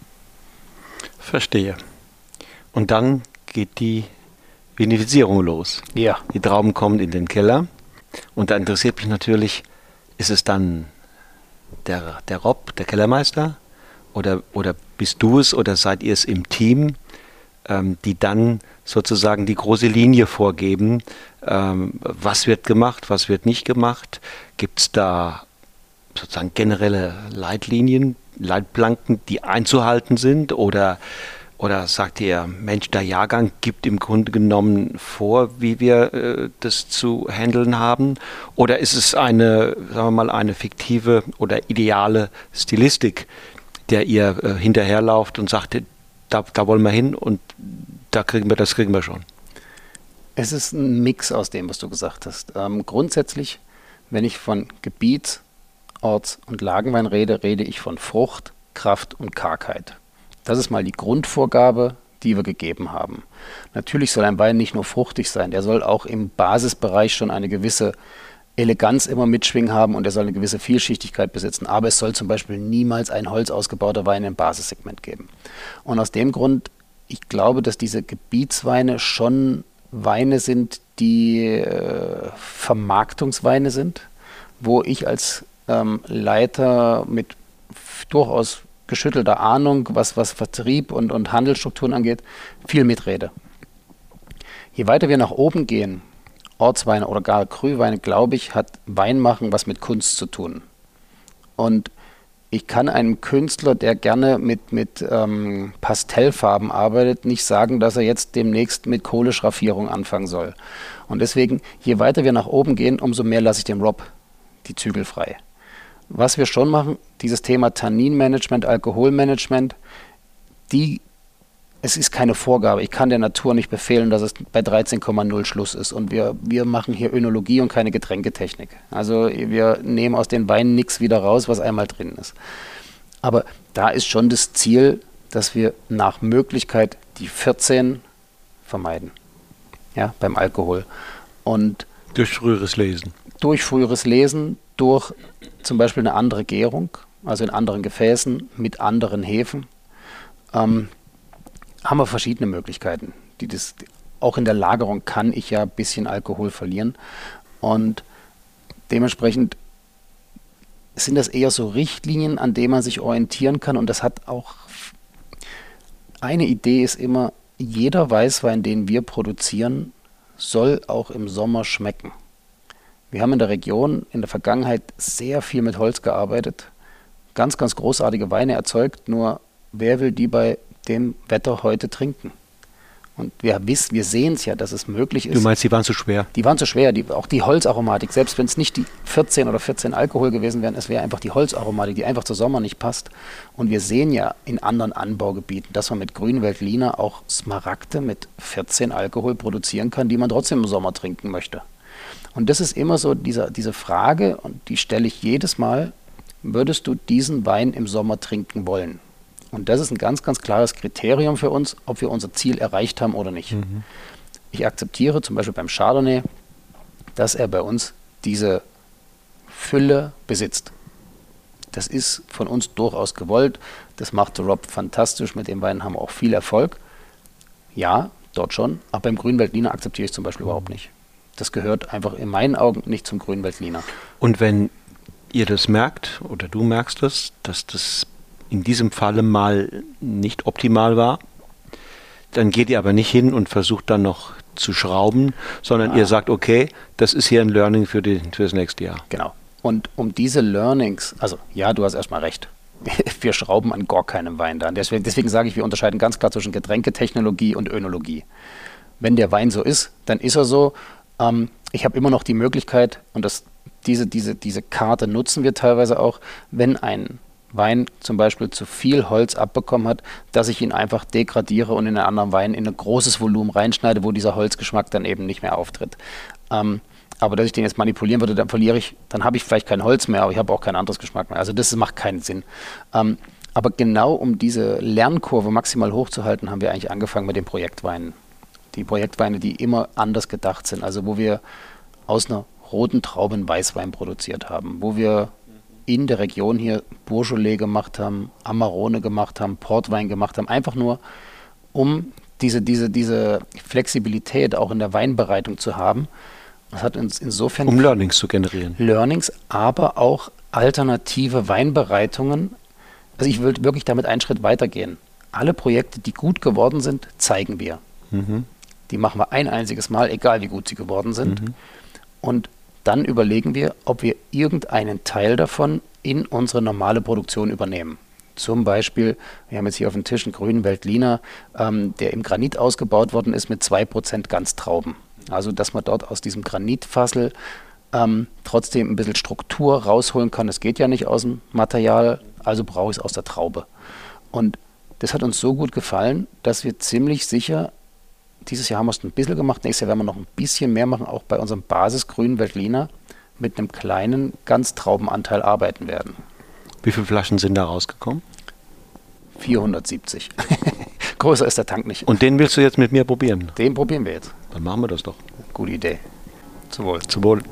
Verstehe. Und dann geht die Vinifizierung los. Ja. Die Trauben kommen in den Keller. Und da interessiert mich natürlich, ist es dann der, der Rob, der Kellermeister? Oder, oder bist du es oder seid ihr es im Team, ähm, die dann sozusagen die große Linie vorgeben? Ähm, was wird gemacht, was wird nicht gemacht? Gibt es da sozusagen generelle Leitlinien, Leitplanken, die einzuhalten sind? Oder, oder sagt ihr, Mensch, der Jahrgang gibt im Grunde genommen vor, wie wir äh, das zu handeln haben? Oder ist es eine, sagen wir mal, eine fiktive oder ideale Stilistik, der ihr äh, hinterherlauft und sagt, da, da wollen wir hin und da kriegen wir, das kriegen wir schon? Es ist ein Mix aus dem, was du gesagt hast. Ähm, grundsätzlich, wenn ich von Gebiets-, Orts- und Lagenwein rede, rede ich von Frucht, Kraft und Kargheit. Das ist mal die Grundvorgabe, die wir gegeben haben. Natürlich soll ein Wein nicht nur fruchtig sein, der soll auch im Basisbereich schon eine gewisse Eleganz immer mitschwingen haben und er soll eine gewisse Vielschichtigkeit besitzen. Aber es soll zum Beispiel niemals ein holzausgebauter Wein im Basissegment geben. Und aus dem Grund, ich glaube, dass diese Gebietsweine schon Weine sind, die äh, Vermarktungsweine sind, wo ich als ähm, Leiter mit durchaus geschüttelter Ahnung, was, was Vertrieb und, und Handelsstrukturen angeht, viel mitrede. Je weiter wir nach oben gehen, Ortsweine oder gar Cru-Weine, glaube ich, hat Weinmachen was mit Kunst zu tun. Und ich kann einem Künstler, der gerne mit, mit ähm, Pastellfarben arbeitet, nicht sagen, dass er jetzt demnächst mit Kohleschraffierung anfangen soll. Und deswegen, je weiter wir nach oben gehen, umso mehr lasse ich dem Rob die Zügel frei. Was wir schon machen, dieses Thema Tanninmanagement, Alkoholmanagement, die es ist keine Vorgabe. Ich kann der Natur nicht befehlen, dass es bei dreizehn Komma null Schluss ist. Und wir, wir machen hier Önologie und keine Getränketechnik. Also wir nehmen aus den Weinen nichts wieder raus, was einmal drin ist. Aber da ist schon das Ziel, dass wir nach Möglichkeit die vierzehn vermeiden. Ja, beim Alkohol. Und durch früheres Lesen. Durch früheres Lesen, durch zum Beispiel eine andere Gärung, also in anderen Gefäßen, mit anderen Hefen. Ähm, haben wir verschiedene Möglichkeiten. Die das, auch in der Lagerung kann ich ja ein bisschen Alkohol verlieren. Und dementsprechend sind das eher so Richtlinien, an denen man sich orientieren kann. Und das hat auch, eine Idee ist immer, jeder Weißwein, den wir produzieren, soll auch im Sommer schmecken. Wir haben in der Region in der Vergangenheit sehr viel mit Holz gearbeitet, ganz, ganz großartige Weine erzeugt, nur wer will die bei dem Wetter heute trinken? Und wir wissen, wir sehen es ja, dass es möglich ist. Du meinst, die waren zu schwer? Die waren zu schwer, die, auch die Holzaromatik, selbst wenn es nicht die vierzehn oder vierzehn Alkohol gewesen wären, es wäre einfach die Holzaromatik, die einfach zu Sommer nicht passt. Und wir sehen ja in anderen Anbaugebieten, dass man mit Grünweltliner auch Smaragde mit vierzehn Alkohol produzieren kann, die man trotzdem im Sommer trinken möchte. Und das ist immer so dieser, diese Frage, und die stelle ich jedes Mal, würdest du diesen Wein im Sommer trinken wollen? Und das ist ein ganz, ganz klares Kriterium für uns, ob wir unser Ziel erreicht haben oder nicht. Mhm. Ich akzeptiere zum Beispiel beim Chardonnay, dass er bei uns diese Fülle besitzt. Das ist von uns durchaus gewollt. Das macht der Rob fantastisch. Mit dem Wein haben wir auch viel Erfolg. Ja, dort schon. Aber beim Grünweltliner akzeptiere ich es zum Beispiel überhaupt nicht. Das gehört einfach in meinen Augen nicht zum Grünweltliner. Und wenn ihr das merkt, oder du merkst das, dass das in diesem Falle mal nicht optimal war, dann geht ihr aber nicht hin und versucht dann noch zu schrauben, sondern ah. ihr sagt, okay, das ist hier ein Learning für, die, für das nächste Jahr. Genau. Und um diese Learnings, also ja, du hast erstmal recht, wir schrauben an gar keinem Wein da. Deswegen, deswegen sage ich, wir unterscheiden ganz klar zwischen Getränketechnologie und Önologie. Wenn der Wein so ist, dann ist er so. Ähm, ich habe immer noch die Möglichkeit, und das, diese, diese, diese Karte nutzen wir teilweise auch, wenn ein Wein zum Beispiel zu viel Holz abbekommen hat, dass ich ihn einfach degradiere und in einen anderen Wein in ein großes Volumen reinschneide, wo dieser Holzgeschmack dann eben nicht mehr auftritt. Ähm, aber dass ich den jetzt manipulieren würde, dann verliere ich, dann habe ich vielleicht kein Holz mehr, aber ich habe auch kein anderes Geschmack mehr. Also das macht keinen Sinn. Ähm, aber genau um diese Lernkurve maximal hochzuhalten, haben wir eigentlich angefangen mit den Projektweinen. Die Projektweine, die immer anders gedacht sind, also wo wir aus einer roten Traube einen Weißwein produziert haben, wo wir in der Region hier Beaujolais gemacht haben, Amarone gemacht haben, Portwein gemacht haben, einfach nur, um diese, diese, diese Flexibilität auch in der Weinbereitung zu haben. Das hat uns insofern... Um Learnings zu generieren. Learnings, aber auch alternative Weinbereitungen. Also ich würde wirklich damit einen Schritt weitergehen. Alle Projekte, die gut geworden sind, zeigen wir. Mhm. Die machen wir ein einziges Mal, egal wie gut sie geworden sind. Mhm. Und dann überlegen wir, ob wir irgendeinen Teil davon in unsere normale Produktion übernehmen. Zum Beispiel, wir haben jetzt hier auf dem Tisch einen grünen Veltliner, ähm, der im Granit ausgebaut worden ist mit zwei Prozent Ganztrauben. Also, dass man dort aus diesem Granitfassel ähm, trotzdem ein bisschen Struktur rausholen kann. Das geht ja nicht aus dem Material, also brauche ich es aus der Traube. Und das hat uns so gut gefallen, dass wir ziemlich sicher, dieses Jahr haben wir es ein bisschen gemacht, nächstes Jahr werden wir noch ein bisschen mehr machen, auch bei unserem basisgrünen Veltliner mit einem kleinen Ganztraubenanteil arbeiten werden. Wie viele Flaschen sind da rausgekommen? vierhundertsiebzig. Größer ist der Tank nicht. Und den willst du jetzt mit mir probieren? Den probieren wir jetzt. Dann machen wir das doch. Gute Idee. Zum Wohl. Zum Wohl.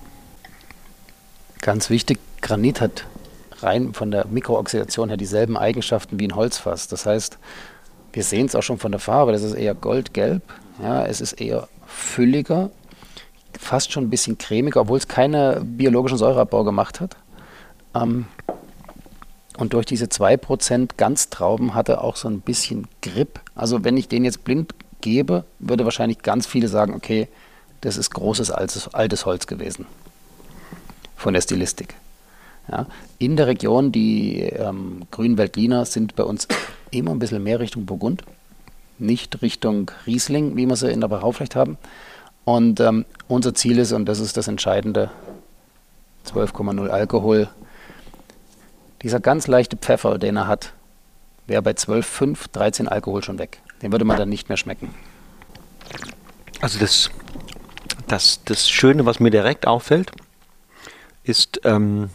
Ganz wichtig, Granit hat rein von der Mikrooxidation her dieselben Eigenschaften wie ein Holzfass. Das heißt, wir sehen es auch schon von der Farbe, das ist eher goldgelb. Ja, es ist eher fülliger, fast schon ein bisschen cremiger, obwohl es keinen biologischen Säureabbau gemacht hat. Ähm, und durch diese zwei Prozent Ganztrauben hat er auch so ein bisschen Grip. Also wenn ich den jetzt blind gebe, würde wahrscheinlich ganz viele sagen, okay, das ist großes, altes, altes Holz gewesen. Von der Stilistik. Ja. In der Region, die ähm, grünen Veltliner sind bei uns immer ein bisschen mehr Richtung Burgund, nicht Richtung Riesling, wie wir sie in der Brauchfläche haben. Und ähm, unser Ziel ist, und das ist das Entscheidende, zwölf Komma null Alkohol. Dieser ganz leichte Pfeffer, den er hat, wäre bei zwölf Komma fünf, dreizehn Alkohol schon weg. Den würde man dann nicht mehr schmecken. Also das, das, das Schöne, was mir direkt auffällt, ist ähm,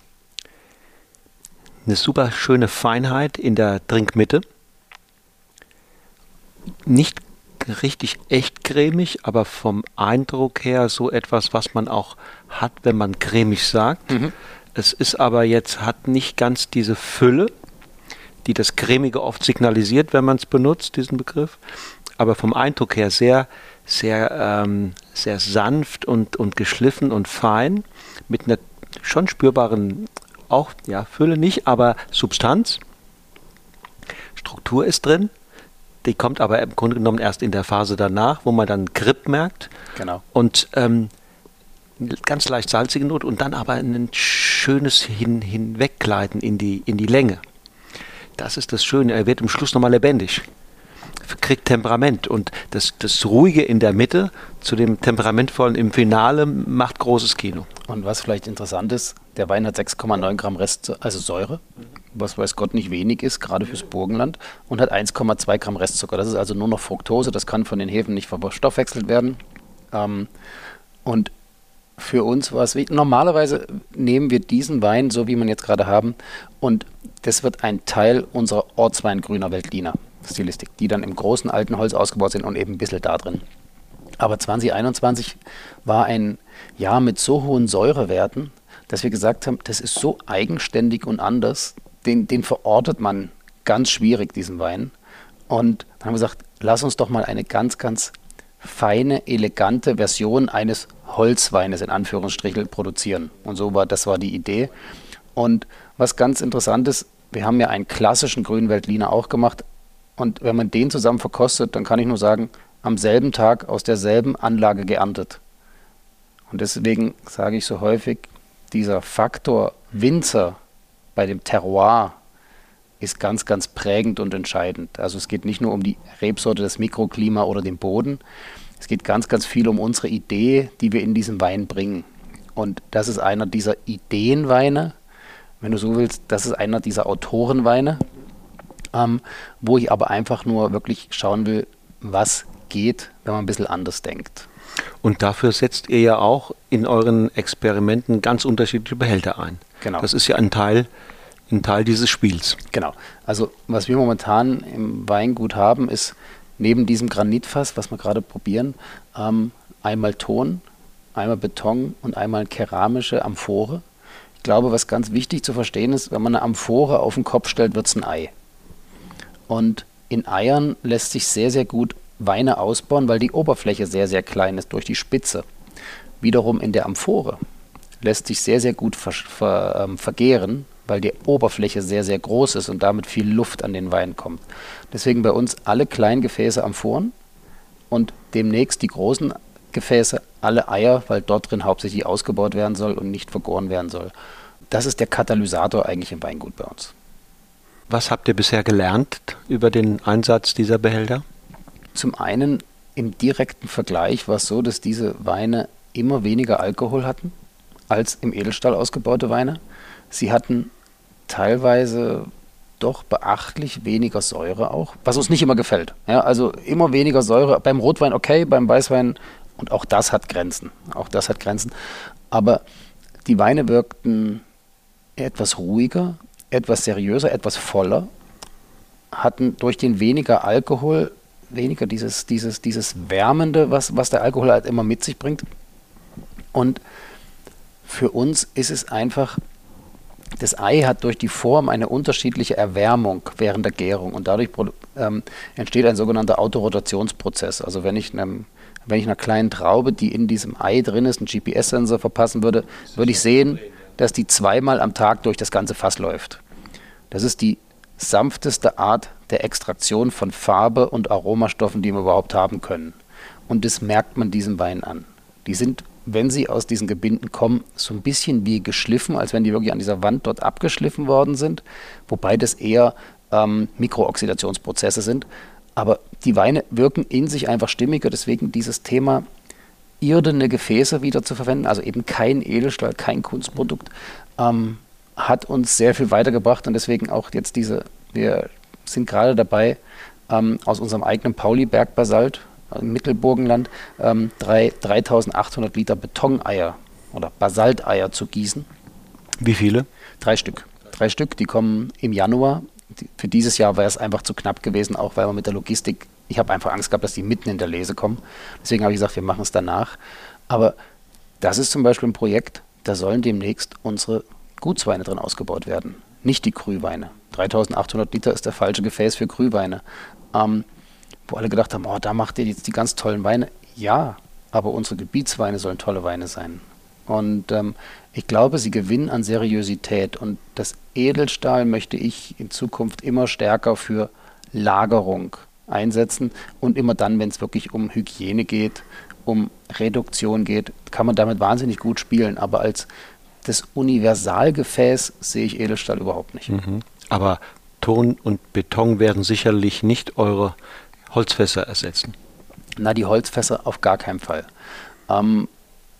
eine super schöne Feinheit in der Trinkmitte. Nicht richtig echt cremig, aber vom Eindruck her so etwas, was man auch hat, wenn man cremig sagt. Mhm. Es ist aber jetzt, hat nicht ganz diese Fülle, die das Cremige oft signalisiert, wenn man es benutzt, diesen Begriff. Aber vom Eindruck her sehr, sehr, ähm, sehr sanft und, und geschliffen und fein, mit einer schon spürbaren, auch ja, Fülle nicht, aber Substanz. Struktur ist drin. Die kommt aber im Grunde genommen erst in der Phase danach, wo man dann Grip merkt. Genau. Und ähm, ganz leicht salzige Note und dann aber ein schönes Hin Hinweggleiten in die, in die Länge. Das ist das Schöne. Er wird am Schluss nochmal lebendig. Kriegt Temperament. Und das, das Ruhige in der Mitte zu dem Temperamentvollen im Finale macht großes Kino. Und was vielleicht interessant ist, der Wein hat sechs Komma neun Gramm Rest, also Säure, was weiß Gott nicht wenig ist, gerade fürs Burgenland, und hat eins Komma zwei Gramm Restzucker. Das ist also nur noch Fructose, das kann von den Hefen nicht verstoffwechselt werden. Ähm, und für uns war es wichtig. Normalerweise nehmen wir diesen Wein, so wie wir ihn jetzt gerade haben, und das wird ein Teil unserer Ortsweingrüner Veltliner Stilistik, die dann im großen alten Holz ausgebaut sind und eben ein bisschen da drin. Aber zwanzig einundzwanzig war ein Jahr mit so hohen Säurewerten, dass wir gesagt haben, das ist so eigenständig und anders, den, den verortet man ganz schwierig, diesen Wein. Und dann haben wir gesagt, lass uns doch mal eine ganz, ganz feine, elegante Version eines Holzweines in Anführungsstrichen produzieren. Und so war, das war die Idee. Und was ganz interessant ist, wir haben ja einen klassischen grünen Veltliner auch gemacht. Und wenn man den zusammen verkostet, dann kann ich nur sagen, am selben Tag aus derselben Anlage geerntet. Und deswegen sage ich so häufig, dieser Faktor Winzer bei dem Terroir ist ganz, ganz prägend und entscheidend. Also es geht nicht nur um die Rebsorte, das Mikroklima oder den Boden. Es geht ganz, ganz viel um unsere Idee, die wir in diesen Wein bringen. Und das ist einer dieser Ideenweine, wenn du so willst, das ist einer dieser Autorenweine, ähm, wo ich aber einfach nur wirklich schauen will, was geht, wenn man ein bisschen anders denkt. Und dafür setzt ihr ja auch in euren Experimenten ganz unterschiedliche Behälter ein. Genau. Das ist ja ein Teil, ein Teil dieses Spiels. Genau. Also was wir momentan im Weingut haben, ist neben diesem Granitfass, was wir gerade probieren, ähm, einmal Ton, einmal Beton und einmal eine keramische Amphore. Ich glaube, was ganz wichtig zu verstehen ist, wenn man eine Amphore auf den Kopf stellt, wird es ein Ei. Und in Eiern lässt sich sehr, sehr gut Weine ausbauen, weil die Oberfläche sehr, sehr klein ist durch die Spitze. Wiederum in der Amphore lässt sich sehr, sehr gut ver ver ähm, vergären, weil die Oberfläche sehr, sehr groß ist und damit viel Luft an den Wein kommt. Deswegen bei uns alle kleinen Gefäße Amphoren und demnächst die großen Gefäße alle Eier, weil dort drin hauptsächlich ausgebaut werden soll und nicht vergoren werden soll. Das ist der Katalysator eigentlich im Weingut bei uns. Was habt ihr bisher gelernt über den Einsatz dieser Behälter? Zum einen im direkten Vergleich war es so, dass diese Weine immer weniger Alkohol hatten als im Edelstahl ausgebaute Weine. Sie hatten teilweise doch beachtlich weniger Säure auch, was uns nicht immer gefällt. Ja, also immer weniger Säure, beim Rotwein okay, beim Weißwein, und auch das hat Grenzen, auch das hat Grenzen. Aber die Weine wirkten etwas ruhiger, etwas seriöser, etwas voller, hatten durch den weniger Alkohol, weniger dieses, dieses, dieses Wärmende, was, was der Alkohol halt immer mit sich bringt. Und für uns ist es einfach, das Ei hat durch die Form eine unterschiedliche Erwärmung während der Gärung und dadurch ähm, entsteht ein sogenannter Autorotationsprozess. Also wenn ich, einem, wenn ich einer kleinen Traube, die in diesem Ei drin ist, einen G P S-Sensor verpassen würde, würde ich sehen, dass die zweimal am Tag durch das ganze Fass läuft. Das ist die sanfteste Art der Extraktion von Farbe und Aromastoffen, die wir überhaupt haben können. Und das merkt man diesem Wein an. Die sind, wenn sie aus diesen Gebinden kommen, so ein bisschen wie geschliffen, als wenn die wirklich an dieser Wand dort abgeschliffen worden sind, wobei das eher ähm, Mikrooxidationsprozesse sind. Aber die Weine wirken in sich einfach stimmiger, deswegen dieses Thema irdene Gefäße wieder zu verwenden, also eben kein Edelstahl, kein Kunstprodukt, ähm, hat uns sehr viel weitergebracht und deswegen auch jetzt diese, wir sind gerade dabei, ähm, aus unserem eigenen Pauli-Bergbasalt im Mittelburgenland ähm, drei, dreitausendachthundert Liter Betoneier oder Basalteier zu gießen. Wie viele? Drei Stück. Drei Stück, die kommen im Januar. Die, für dieses Jahr wäre es einfach zu knapp gewesen, auch weil wir mit der Logistik, ich habe einfach Angst gehabt, dass die mitten in der Lese kommen. Deswegen habe ich gesagt, wir machen es danach. Aber das ist zum Beispiel ein Projekt, da sollen demnächst unsere Gutsweine drin ausgebaut werden, nicht die Krühweine. dreitausendachthundert Liter ist der falsche Gefäß für Krühweine. Ähm, wo alle gedacht haben, oh, da macht ihr jetzt die ganz tollen Weine. Ja, aber unsere Gebietsweine sollen tolle Weine sein. Und ähm, ich glaube, sie gewinnen an Seriosität. Und das Edelstahl möchte ich in Zukunft immer stärker für Lagerung einsetzen. Und immer dann, wenn es wirklich um Hygiene geht, um Reduktion geht, kann man damit wahnsinnig gut spielen. Aber als das Universalgefäß sehe ich Edelstahl überhaupt nicht. Mhm. Aber Ton und Beton werden sicherlich nicht eure Holzfässer ersetzen. Na, die Holzfässer auf gar keinen Fall. Ähm,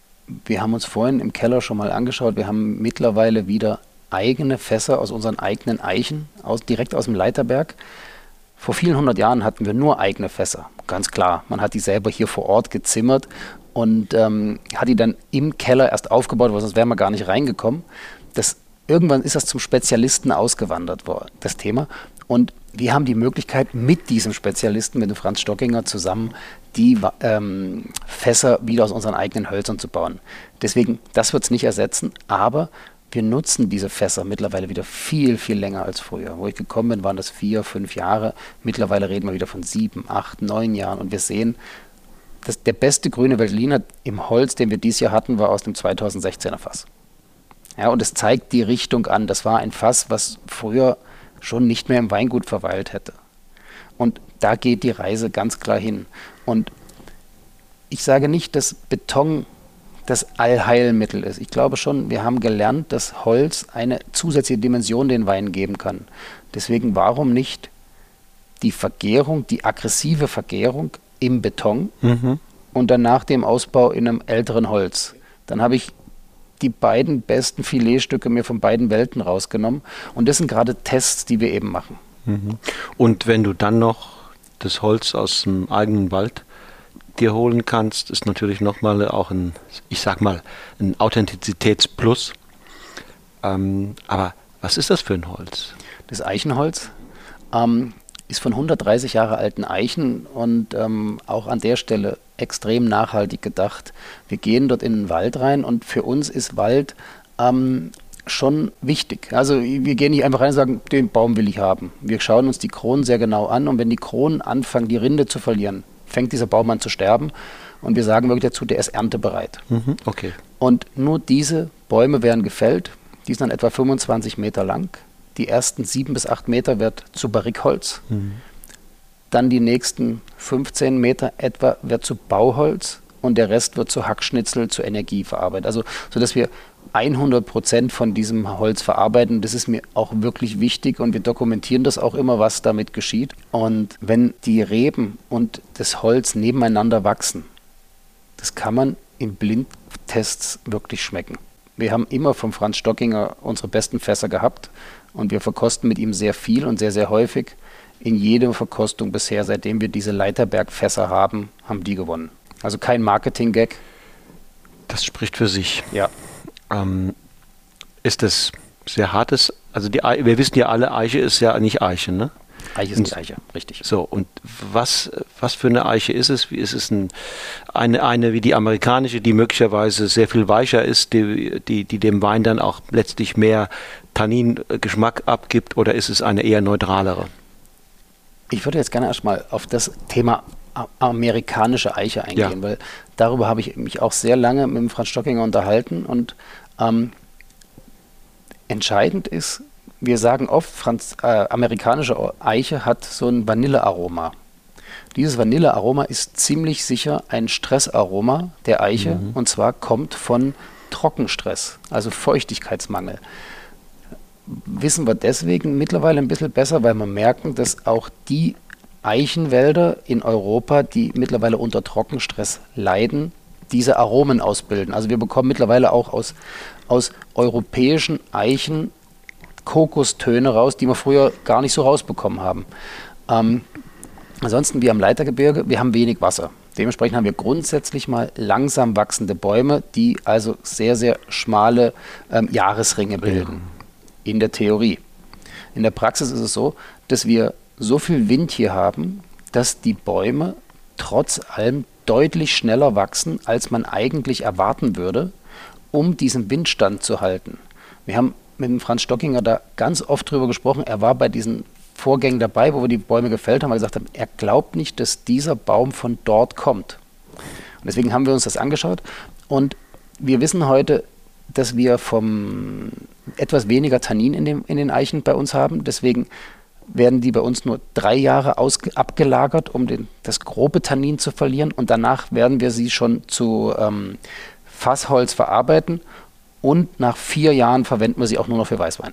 wir haben uns vorhin im Keller schon mal angeschaut, wir haben mittlerweile wieder eigene Fässer aus unseren eigenen Eichen, aus, direkt aus dem Leiterberg. Vor vielen hundert Jahren hatten wir nur eigene Fässer, ganz klar. Man hat die selber hier vor Ort gezimmert und ähm, hat die dann im Keller erst aufgebaut, weil sonst wären wir gar nicht reingekommen. Das, irgendwann ist das zum Spezialisten ausgewandert worden, das Thema. Und wir haben die Möglichkeit, mit diesem Spezialisten, mit dem Franz Stockinger zusammen, die ähm, Fässer wieder aus unseren eigenen Hölzern zu bauen. Deswegen, das wird es nicht ersetzen, aber wir nutzen diese Fässer mittlerweile wieder viel, viel länger als früher. Wo ich gekommen bin, waren das vier, fünf Jahre. Mittlerweile reden wir wieder von sieben, acht, neun Jahren. Und wir sehen, dass der beste grüne Veltliner im Holz, den wir dieses Jahr hatten, war aus dem zweitausendsechzehner Fass. Ja, und es zeigt die Richtung an. Das war ein Fass, was früher schon nicht mehr im Weingut verweilt hätte. Und da geht die Reise ganz klar hin. Und ich sage nicht, dass Beton das Allheilmittel ist. Ich glaube schon, wir haben gelernt, dass Holz eine zusätzliche Dimension den Wein geben kann. Deswegen warum nicht die Vergärung, die aggressive Vergärung im Beton mhm. und dann nach dem Ausbau in einem älteren Holz. Dann habe ich die beiden besten Filetstücke mir von beiden Welten rausgenommen. Und das sind gerade Tests, die wir eben machen. Mhm. Und wenn du dann noch das Holz aus dem eigenen Wald dir holen kannst, ist natürlich nochmal auch ein, ich sag mal, ein Authentizitätsplus. Ähm, aber was ist das für ein Holz? Das Eichenholz ähm, ist von hundertdreißig Jahre alten Eichen und ähm, auch an der Stelle extrem nachhaltig gedacht. Wir gehen dort in den Wald rein und für uns ist Wald ähm, schon wichtig. Also wir gehen nicht einfach rein und sagen, den Baum will ich haben. Wir schauen uns die Kronen sehr genau an und wenn die Kronen anfangen, die Rinde zu verlieren, fängt dieser Baum an zu sterben Und wir sagen wirklich dazu, der ist erntebereit. Mhm, okay. Und nur diese Bäume werden gefällt. Die sind dann etwa fünfundzwanzig Meter lang. Die ersten sieben bis acht Meter wird zu Barrikholz. Mhm. Dann die nächsten fünfzehn Meter etwa wird zu Bauholz. Und der Rest wird zu Hackschnitzel, zur Energie verarbeitet. Also, sodass wir hundert Prozent von diesem Holz verarbeiten. Das ist mir auch wirklich wichtig und wir dokumentieren das auch immer, was damit geschieht. Und wenn die Reben und das Holz nebeneinander wachsen, das kann man in Blindtests wirklich schmecken. Wir haben immer vom Franz Stockinger unsere besten Fässer gehabt und wir verkosten mit ihm sehr viel und sehr, sehr häufig. In jeder Verkostung bisher, seitdem wir diese Leiterberg-Fässer haben, haben die gewonnen. Also kein Marketing-Gag. Das spricht für sich. Ja. Ähm, ist das sehr hartes? Also die, wir wissen ja alle, Eiche ist ja nicht Eiche, ne? Eiche ist nicht Eiche, richtig. So, und was, was für eine Eiche ist es? Wie ist es ein, eine, eine wie die amerikanische, die möglicherweise sehr viel weicher ist, die, die, die dem Wein dann auch letztlich mehr Tannin-Geschmack abgibt, oder ist es eine eher neutralere? Ich würde jetzt gerne erstmal auf das Thema amerikanische Eiche eingehen, ja. Weil darüber habe ich mich auch sehr lange mit dem Franz Stockinger unterhalten und ähm, entscheidend ist, wir sagen oft, Franz, äh, amerikanische Eiche hat so ein Vanillearoma. Dieses Vanillearoma ist ziemlich sicher ein Stressaroma der Eiche mhm. und zwar kommt von Trockenstress, also Feuchtigkeitsmangel. Wissen wir deswegen mittlerweile ein bisschen besser, weil wir merken, dass auch die Eichenwälder in Europa, die mittlerweile unter Trockenstress leiden, diese Aromen ausbilden. Also wir bekommen mittlerweile auch aus, aus europäischen Eichen Kokostöne raus, die wir früher gar nicht so rausbekommen haben. Ähm, ansonsten, wir am Leitergebirge, wir haben wenig Wasser. Dementsprechend haben wir grundsätzlich mal langsam wachsende Bäume, die also sehr, sehr schmale ähm, Jahresringe bilden. Ja. In der Theorie. In der Praxis ist es so, dass wir so viel Wind hier haben, dass die Bäume trotz allem deutlich schneller wachsen, als man eigentlich erwarten würde, um diesen Windstand zu halten. Wir haben mit dem Franz Stockinger da ganz oft drüber gesprochen. Er war bei diesen Vorgängen dabei, wo wir die Bäume gefällt haben, weil er gesagt haben, er glaubt nicht, dass dieser Baum von dort kommt. Und deswegen haben wir uns das angeschaut und wir wissen heute, dass wir vom etwas weniger Tannin in, dem, in den Eichen bei uns haben. Deswegen werden die bei uns nur drei Jahre ausge- abgelagert, um den, das grobe Tannin zu verlieren. Und danach werden wir sie schon zu ähm, Fassholz verarbeiten. Und nach vier Jahren verwenden wir sie auch nur noch für Weißwein.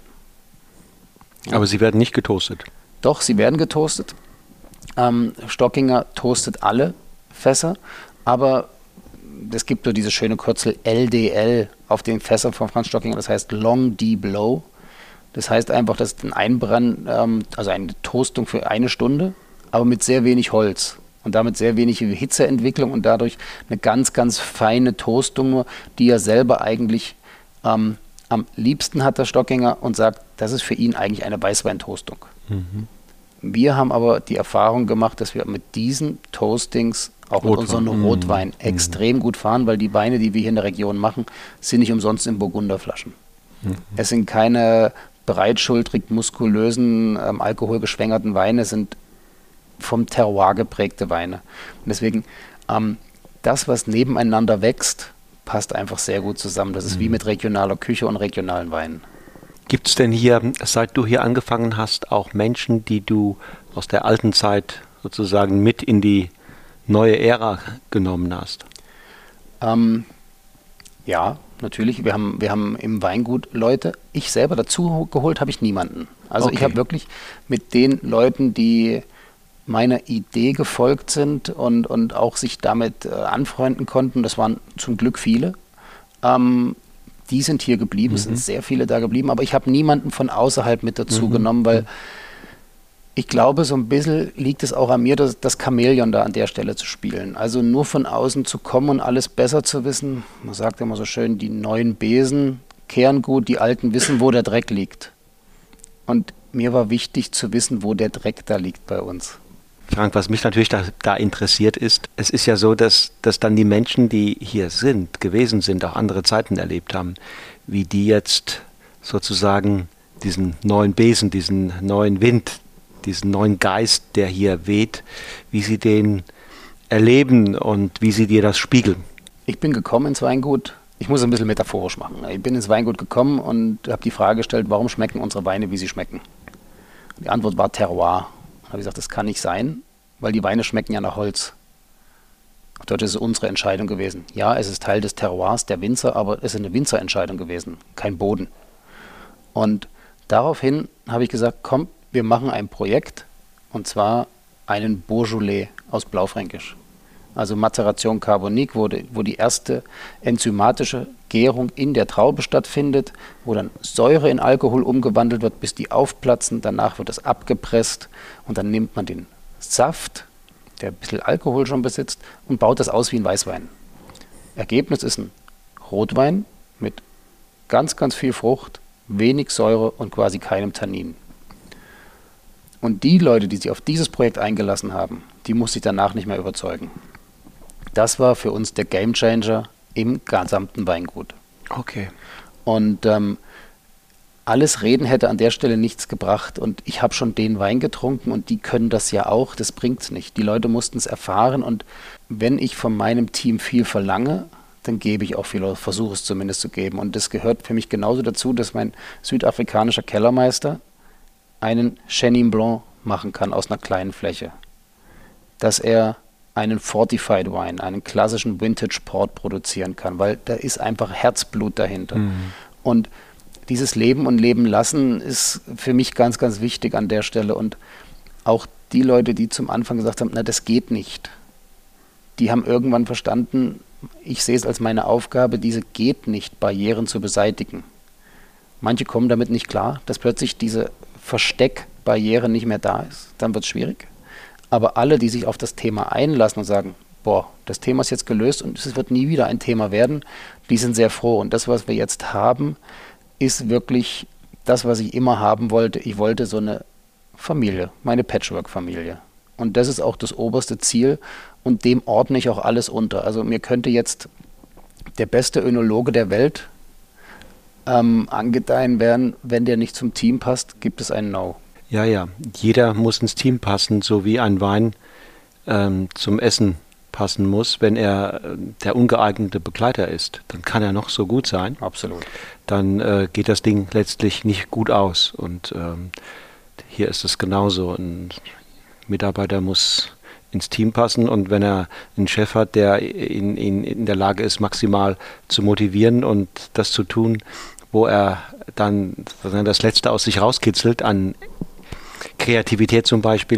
Ja. Aber sie werden nicht getoastet? Doch, sie werden getoastet. Ähm, Stockinger toastet alle Fässer. Aber es gibt nur diese schöne Kürzel L D L auf den Fässern von Franz Stockinger. Das heißt Long Deep Low. Das heißt einfach, dass ein Einbrennen, ähm, also eine Toastung für eine Stunde, aber mit sehr wenig Holz und damit sehr wenig Hitzeentwicklung und dadurch eine ganz, ganz feine Toastung nur, die er selber eigentlich ähm, am liebsten hat, der Stockinger, und sagt, das ist für ihn eigentlich eine Weißweintoastung. Mhm. Wir haben aber die Erfahrung gemacht, dass wir mit diesen Toastings auch mit unseren Rotwein mhm. extrem gut fahren, weil die Weine, die wir hier in der Region machen, sind nicht umsonst in Burgunderflaschen. Mhm. Es sind keine breitschultrig, muskulösen, ähm, alkoholgeschwängerten Weine, sind vom Terroir geprägte Weine. Und deswegen, ähm, das, was nebeneinander wächst, passt einfach sehr gut zusammen. Das ist mhm. wie mit regionaler Küche und regionalen Weinen. Gibt es denn hier, seit du hier angefangen hast, auch Menschen, die du aus der alten Zeit sozusagen mit in die neue Ära genommen hast? Ähm, ja, natürlich. Wir haben, wir haben im Weingut Leute. Ich selber dazu geholt habe ich niemanden. Also okay. Ich habe wirklich mit den Leuten, die meiner Idee gefolgt sind und, und auch sich damit äh, anfreunden konnten, das waren zum Glück viele, ähm, die sind hier geblieben, mhm. es sind sehr viele da geblieben, aber ich habe niemanden von außerhalb mit dazu mhm. genommen, weil ich glaube, so ein bisschen liegt es auch an mir, das, das Chamäleon da an der Stelle zu spielen. Also nur von außen zu kommen und alles besser zu wissen. Man sagt immer so schön, die neuen Besen kehren gut, die alten wissen, wo der Dreck liegt. Und mir war wichtig zu wissen, wo der Dreck da liegt bei uns. Frank, was mich natürlich da, da interessiert ist, es ist ja so, dass, dass dann die Menschen, die hier sind, gewesen sind, auch andere Zeiten erlebt haben, wie die jetzt sozusagen diesen neuen Besen, diesen neuen Wind, diesen neuen Geist, der hier weht, wie sie den erleben und wie sie dir das spiegeln? Ich bin gekommen ins Weingut, ich muss ein bisschen metaphorisch machen. Ich bin ins Weingut gekommen und habe die Frage gestellt, warum schmecken unsere Weine, wie sie schmecken? Die Antwort war Terroir. Da habe ich gesagt, das kann nicht sein, weil die Weine schmecken ja nach Holz. Auf Deutsch ist es unsere Entscheidung gewesen. Ja, es ist Teil des Terroirs der Winzer, aber es ist eine Winzerentscheidung gewesen, kein Boden. Und daraufhin habe ich gesagt, komm, wir machen ein Projekt, und zwar einen Beaujolais aus Blaufränkisch. Also Mazeration Carbonique, wo die, wo die erste enzymatische Gärung in der Traube stattfindet, wo dann Säure in Alkohol umgewandelt wird, bis die aufplatzen. Danach wird es abgepresst und dann nimmt man den Saft, der ein bisschen Alkohol schon besitzt, und baut das aus wie ein Weißwein. Ergebnis ist ein Rotwein mit ganz, ganz viel Frucht, wenig Säure und quasi keinem Tannin. Und die Leute, die sich auf dieses Projekt eingelassen haben, die muss ich danach nicht mehr überzeugen. Das war für uns der Gamechanger im gesamten Weingut. Okay. Und ähm, alles Reden hätte an der Stelle nichts gebracht. Und ich habe schon den Wein getrunken und die können das ja auch. Das bringt es nicht. Die Leute mussten es erfahren. Und wenn ich von meinem Team viel verlange, dann gebe ich auch viel, oder versuche es zumindest zu geben. Und das gehört für mich genauso dazu, dass mein südafrikanischer Kellermeister einen Chenin Blanc machen kann aus einer kleinen Fläche. Dass er einen Fortified Wine, einen klassischen Vintage Port produzieren kann, weil da ist einfach Herzblut dahinter. Mhm. Und dieses Leben und Leben lassen ist für mich ganz, ganz wichtig an der Stelle. Und auch die Leute, die zum Anfang gesagt haben, na, das geht nicht, die haben irgendwann verstanden, ich sehe es als meine Aufgabe, diese geht nicht Barrieren zu beseitigen. Manche kommen damit nicht klar, dass plötzlich diese Versteckbarriere nicht mehr da ist. Dann wird es schwierig. Aber alle, die sich auf das Thema einlassen und sagen, boah, das Thema ist jetzt gelöst und es wird nie wieder ein Thema werden, die sind sehr froh. Und das, was wir jetzt haben, ist wirklich das, was ich immer haben wollte. Ich wollte so eine Familie, meine Patchwork-Familie. Und das ist auch das oberste Ziel und dem ordne ich auch alles unter. Also mir könnte jetzt der beste Önologe der Welt ähm, angedeihen werden, wenn der nicht zum Team passt, gibt es ein No. Ja, ja, jeder muss ins Team passen, so wie ein Wein ähm, zum Essen passen muss. Wenn er äh, der ungeeignete Begleiter ist, dann kann er noch so gut sein. Absolut. Dann äh, geht das Ding letztlich nicht gut aus. Und ähm, hier ist es genauso. Ein Mitarbeiter muss ins Team passen und wenn er einen Chef hat, der ihn, ihn in der Lage ist, maximal zu motivieren und das zu tun, wo er dann das Letzte aus sich rauskitzelt an Kreativität zum Beispiel,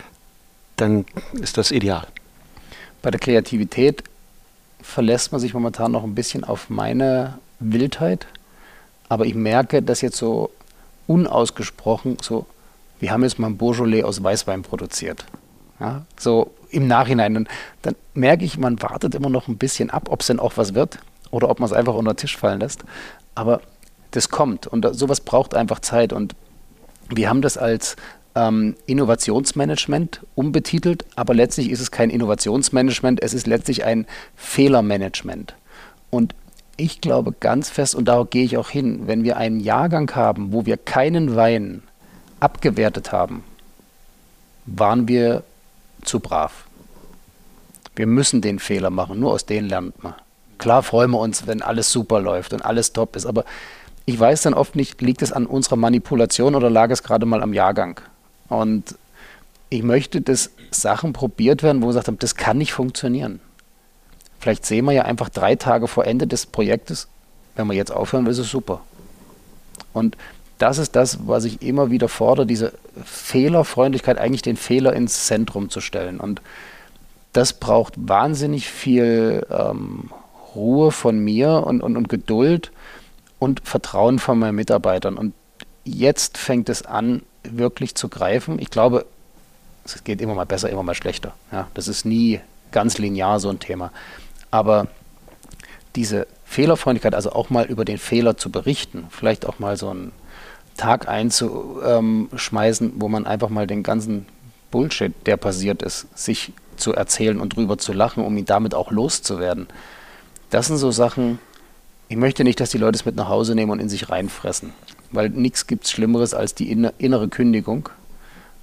dann ist das ideal. Bei der Kreativität verlässt man sich momentan noch ein bisschen auf meine Wildheit, aber ich merke, dass jetzt so unausgesprochen so, wir haben jetzt mal ein Beaujolais aus Weißwein produziert. Ja, so im Nachhinein. Und dann merke ich, man wartet immer noch ein bisschen ab, ob es denn auch was wird oder ob man es einfach unter den Tisch fallen lässt. Aber das kommt und da, sowas braucht einfach Zeit. Und wir haben das als ähm, Innovationsmanagement umbetitelt, aber letztlich ist es kein Innovationsmanagement, es ist letztlich ein Fehlermanagement. Und ich glaube ganz fest, und darauf gehe ich auch hin, wenn wir einen Jahrgang haben, wo wir keinen Wein abgewertet haben, waren wir zu brav. Wir müssen den Fehler machen, nur aus denen lernt man. Klar freuen wir uns, wenn alles super läuft und alles top ist, aber ich weiß dann oft nicht, liegt es an unserer Manipulation oder lag es gerade mal am Jahrgang? Und ich möchte, dass Sachen probiert werden, wo wir gesagt haben, das kann nicht funktionieren. Vielleicht sehen wir ja einfach drei Tage vor Ende des Projektes, wenn wir jetzt aufhören, ist es super. Und das ist das, was ich immer wieder fordere, diese Fehlerfreundlichkeit, eigentlich den Fehler ins Zentrum zu stellen. Und das braucht wahnsinnig viel ähm, Ruhe von mir und, und, und Geduld und Vertrauen von meinen Mitarbeitern. Und jetzt fängt es an, wirklich zu greifen. Ich glaube, es geht immer mal besser, immer mal schlechter. Ja, das ist nie ganz linear so ein Thema. Aber diese Fehlerfreundlichkeit, also auch mal über den Fehler zu berichten, vielleicht auch mal so einen Tag einzuschmeißen, wo man einfach mal den ganzen Bullshit, der passiert ist, sich zu erzählen und drüber zu lachen, um ihn damit auch loszuwerden. Das sind so Sachen, ich möchte nicht, dass die Leute es mit nach Hause nehmen und in sich reinfressen, weil nichts gibt Schlimmeres als die innere Kündigung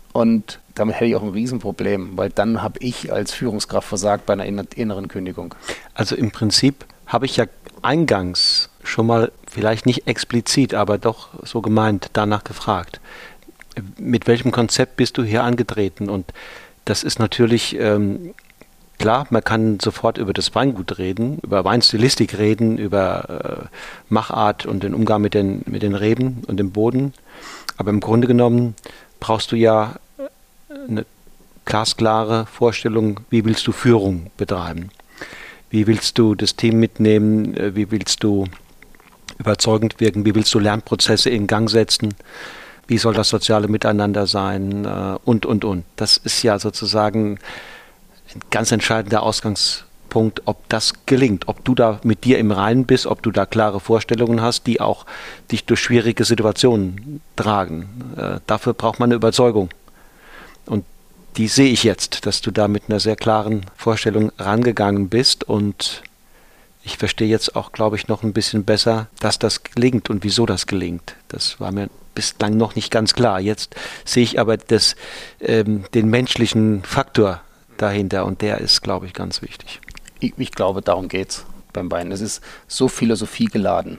Und damit hätte ich auch ein Riesenproblem, weil dann habe ich als Führungskraft versagt bei einer inneren Kündigung. Also im Prinzip habe ich ja eingangs schon mal, vielleicht nicht explizit, aber doch so gemeint, danach gefragt. Mit welchem Konzept bist du hier angetreten? Und das ist natürlich, ähm, klar, man kann sofort über das Weingut reden, über Weinstilistik reden, über äh, Machart und den Umgang mit den, mit den Reben und dem Boden. Aber im Grunde genommen brauchst du ja eine glasklare Vorstellung, wie willst du Führung betreiben? Wie willst du das Team mitnehmen? Wie willst du überzeugend wirken? Wie willst du Lernprozesse in Gang setzen? Wie soll das soziale Miteinander sein? Und, und, und. Das ist ja sozusagen ein ganz entscheidender Ausgangspunkt, ob das gelingt, ob du da mit dir im Reinen bist, ob du da klare Vorstellungen hast, die auch dich durch schwierige Situationen tragen. Äh, dafür braucht man eine Überzeugung. Und die sehe ich jetzt, dass du da mit einer sehr klaren Vorstellung rangegangen bist. Und ich verstehe jetzt auch, glaube ich, noch ein bisschen besser, dass das gelingt und wieso das gelingt. Das war mir bislang noch nicht ganz klar. Jetzt sehe ich aber das, ähm, den menschlichen Faktor dahinter und der ist, glaube ich, ganz wichtig. Ich, ich glaube, darum geht es beim Wein. Es ist so Philosophie geladen.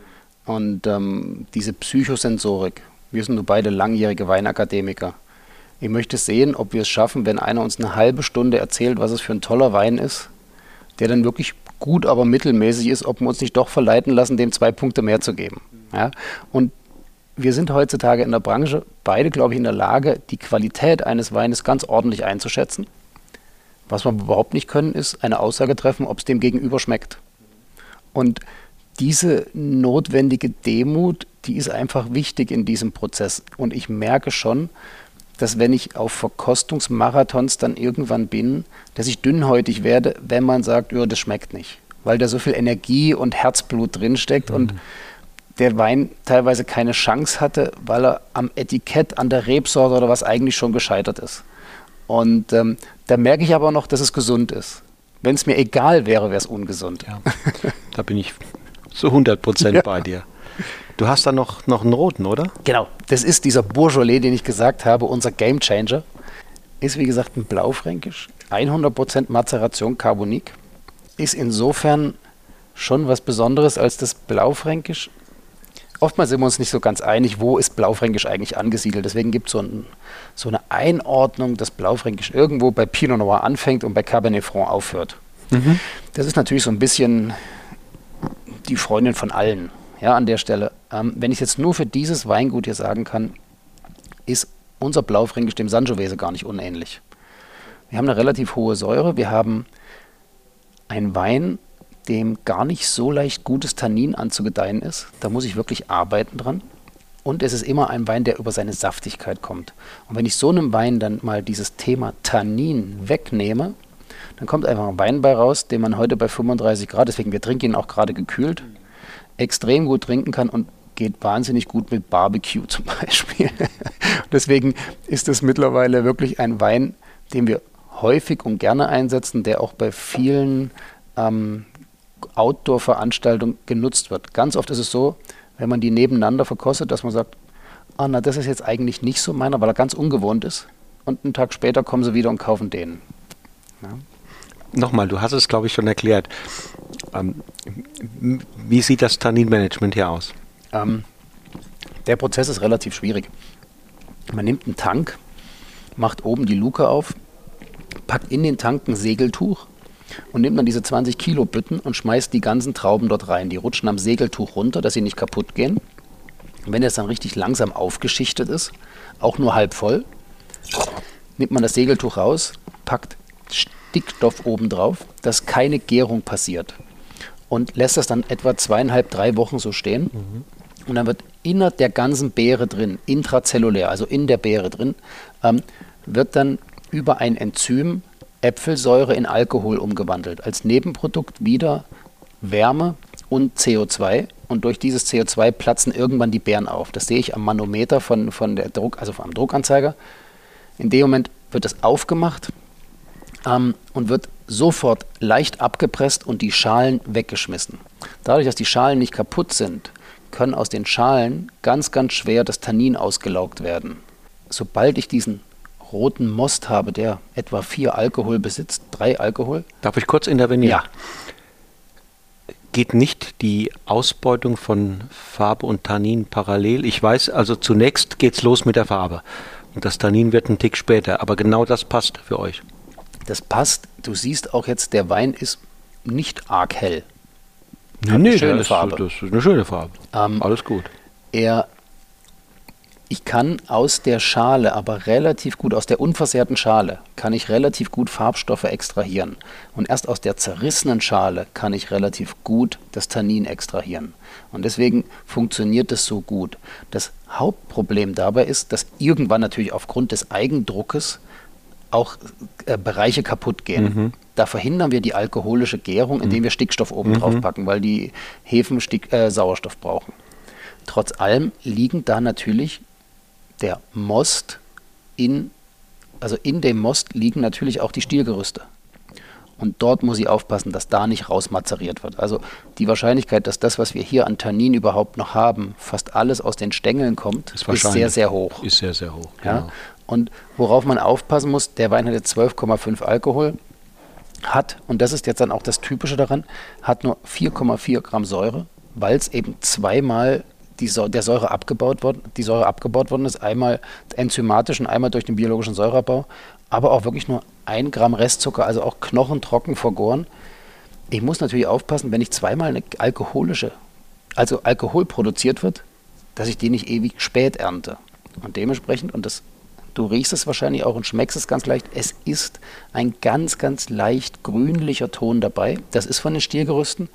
Und ähm, diese Psychosensorik, wir sind nur beide langjährige Weinakademiker. Ich möchte sehen, ob wir es schaffen, wenn einer uns eine halbe Stunde erzählt, was es für ein toller Wein ist, der dann wirklich gut, aber mittelmäßig ist, ob wir uns nicht doch verleiten lassen, dem zwei Punkte mehr zu geben. Ja? Und wir sind heutzutage in der Branche beide, glaube ich, in der Lage, die Qualität eines Weines ganz ordentlich einzuschätzen. Was wir überhaupt nicht können, ist eine Aussage treffen, ob es dem Gegenüber schmeckt. Und diese notwendige Demut, die ist einfach wichtig in diesem Prozess. Und ich merke schon, dass wenn ich auf Verkostungsmarathons dann irgendwann bin, dass ich dünnhäutig werde, wenn man sagt, ja, das schmeckt nicht. Weil da so viel Energie und Herzblut drinsteckt mhm. und der Wein teilweise keine Chance hatte, weil er am Etikett, an der Rebsorte oder was eigentlich schon gescheitert ist. Und ähm, da merke ich aber noch, dass es gesund ist. Wenn es mir egal wäre, wäre es ungesund. Ja, da bin ich zu hundert Prozent ja. bei dir. Du hast da noch, noch einen roten, oder? Genau, das ist dieser Beaujolais, den ich gesagt habe, unser Gamechanger. Ist wie gesagt ein Blaufränkisch, hundert Prozent Mazeration Carbonik. Ist insofern schon was Besonderes als das Blaufränkisch. Oftmals sind wir uns nicht so ganz einig, wo ist Blaufränkisch eigentlich angesiedelt. Deswegen gibt es so, ein, so eine Einordnung, dass Blaufränkisch irgendwo bei Pinot Noir anfängt und bei Cabernet Franc aufhört. Mhm. Das ist natürlich so ein bisschen die Freundin von allen. Ja, an der Stelle. Ähm, wenn ich jetzt nur für dieses Weingut hier sagen kann, ist unser Blaufränkisch dem Sangiovese gar nicht unähnlich. Wir haben eine relativ hohe Säure, wir haben einen Wein, dem gar nicht so leicht gutes Tannin anzugedeihen ist. Da muss ich wirklich arbeiten dran. Und es ist immer ein Wein, der über seine Saftigkeit kommt. Und wenn ich so einem Wein dann mal dieses Thema Tannin wegnehme, dann kommt einfach ein Wein bei raus, den man heute bei fünfunddreißig Grad, deswegen wir trinken ihn auch gerade gekühlt, extrem gut trinken kann und geht wahnsinnig gut mit Barbecue zum Beispiel. Deswegen ist es mittlerweile wirklich ein Wein, den wir häufig und gerne einsetzen, der auch bei vielen ähm, Outdoor-Veranstaltungen genutzt wird. Ganz oft ist es so, wenn man die nebeneinander verkostet, dass man sagt, ah, na, das ist jetzt eigentlich nicht so meiner, weil er ganz ungewohnt ist. Und einen Tag später kommen sie wieder und kaufen den. Ja. Nochmal, du hast es, glaube ich, schon erklärt. Ähm, wie sieht das Tanninmanagement hier aus? Ähm, der Prozess ist relativ schwierig. Man nimmt einen Tank, macht oben die Luke auf, packt in den Tank ein Segeltuch und nimmt dann diese zwanzig Kilo Bütten und schmeißt die ganzen Trauben dort rein. Die rutschen am Segeltuch runter, dass sie nicht kaputt gehen. Und wenn es dann richtig langsam aufgeschichtet ist, auch nur halb voll, nimmt man das Segeltuch raus, packt Stickstoff oben drauf, dass keine Gärung passiert. Und lässt das dann etwa zweieinhalb, drei Wochen so stehen. Mhm. Und dann wird innerhalb der ganzen Beere drin, intrazellulär, also in der Beere drin, ähm, wird dann über ein Enzym Äpfelsäure in Alkohol umgewandelt. Als Nebenprodukt wieder Wärme und C O zwei. Und durch dieses C O zwei platzen irgendwann die Beeren auf. Das sehe ich am Manometer von, von der Druck, also am Druckanzeiger. In dem Moment wird das aufgemacht ähm, und wird sofort leicht abgepresst und die Schalen weggeschmissen. Dadurch, dass die Schalen nicht kaputt sind, können aus den Schalen ganz, ganz schwer das Tannin ausgelaugt werden. Sobald ich diesen roten Most habe, der etwa vier Alkohol besitzt, drei Alkohol. Darf ich kurz intervenieren? Ja. Geht nicht die Ausbeutung von Farbe und Tannin parallel? Ich weiß, also zunächst geht's los mit der Farbe und das Tannin wird ein Tick später, aber genau das passt für euch. Das passt. Du siehst auch jetzt, der Wein ist nicht arg hell. Nee, Hat nee, eine schöne das, Farbe. Das ist eine schöne Farbe. Ähm, Alles gut. Er, ich kann aus der Schale, aber relativ gut, aus der unversehrten Schale, kann ich relativ gut Farbstoffe extrahieren. Und erst aus der zerrissenen Schale kann ich relativ gut das Tannin extrahieren. Und deswegen funktioniert das so gut. Das Hauptproblem dabei ist, dass irgendwann natürlich aufgrund des Eigendruckes auch äh, Bereiche kaputt gehen. Mhm. Da verhindern wir die alkoholische Gärung, indem wir Stickstoff oben mhm. drauf packen, weil die Hefen Stick, äh, Sauerstoff brauchen. Trotz allem liegen da natürlich der Most in, also in dem Most liegen natürlich auch die Stielgerüste. Und dort muss ich aufpassen, dass da nicht rausmazeriert wird. Also die Wahrscheinlichkeit, dass das, was wir hier an Tannin überhaupt noch haben, fast alles aus den Stängeln kommt, ist, ist sehr, sehr hoch. Ist sehr, sehr hoch, ja? Genau. Und worauf man aufpassen muss, der Wein hat jetzt zwölf Komma fünf Alkohol, hat, und das ist jetzt dann auch das Typische daran, hat nur vier Komma vier Gramm Säure, weil es eben zweimal die Säure, der Säure abgebaut worden, die Säure abgebaut worden ist, einmal enzymatisch und einmal durch den biologischen Säureabbau, aber auch wirklich nur ein Gramm Restzucker, also auch knochentrocken vergoren. Ich muss natürlich aufpassen, wenn ich zweimal eine alkoholische, also Alkohol produziert wird, dass ich den nicht ewig spät ernte. Und dementsprechend, und das, du riechst es wahrscheinlich auch und schmeckst es ganz leicht, es ist ein ganz, ganz leicht grünlicher Ton dabei. Das ist von den Stielgerüsten,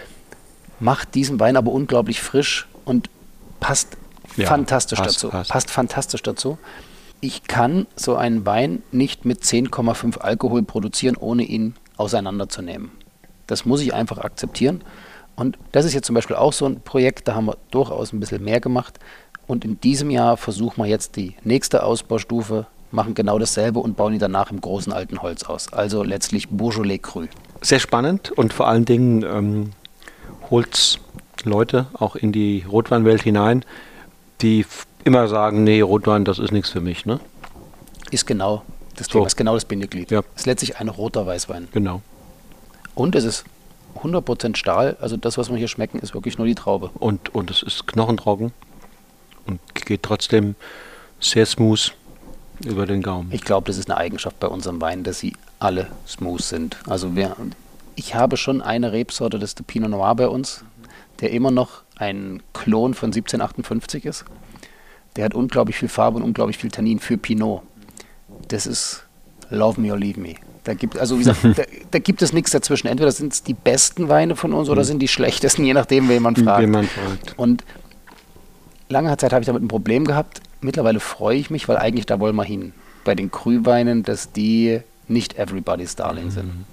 macht diesen Wein aber unglaublich frisch und passt ja, fantastisch passt, dazu. Passt. passt fantastisch dazu. Ich kann so einen Wein nicht mit zehn Komma fünf Alkohol produzieren, ohne ihn auseinanderzunehmen. Das muss ich einfach akzeptieren. Und das ist jetzt zum Beispiel auch so ein Projekt, da haben wir durchaus ein bisschen mehr gemacht. Und in diesem Jahr versuchen wir jetzt die nächste Ausbaustufe, machen genau dasselbe und bauen ihn danach im großen alten Holz aus. Also letztlich Beaujolais Cru. Sehr spannend und vor allen Dingen ähm, holt Leute auch in die Rotweinwelt hinein, die f- immer sagen, nee, Rotwein, das ist nichts für mich, ne? Ist genau das so. Thema, ist genau das Bindeglied. Ja. Es ist letztlich ein roter Weißwein. Genau. Und es ist hundert Prozent Stahl, also das, was wir hier schmecken, ist wirklich nur die Traube. Und, und es ist knochentrocken und geht trotzdem sehr smooth über den Gaumen. Ich glaube, das ist eine Eigenschaft bei unserem Wein, dass sie alle smooth sind. Also wir, ich habe schon eine Rebsorte, das ist der Pinot Noir bei uns, der immer noch ein Klon von siebzehnhundertachtundfünfzig ist. Der hat unglaublich viel Farbe und unglaublich viel Tannin für Pinot. Das ist Love Me or Leave Me. Da gibt, also wie gesagt, da, da gibt es nichts dazwischen. Entweder sind es die besten Weine von uns oder sind die schlechtesten, je nachdem, wen man fragt. Wen man fragt. Und lange Zeit habe ich damit ein Problem gehabt. Mittlerweile freue ich mich, weil eigentlich da wollen wir hin. Bei den Krühweinen, dass die nicht everybody's darling sind.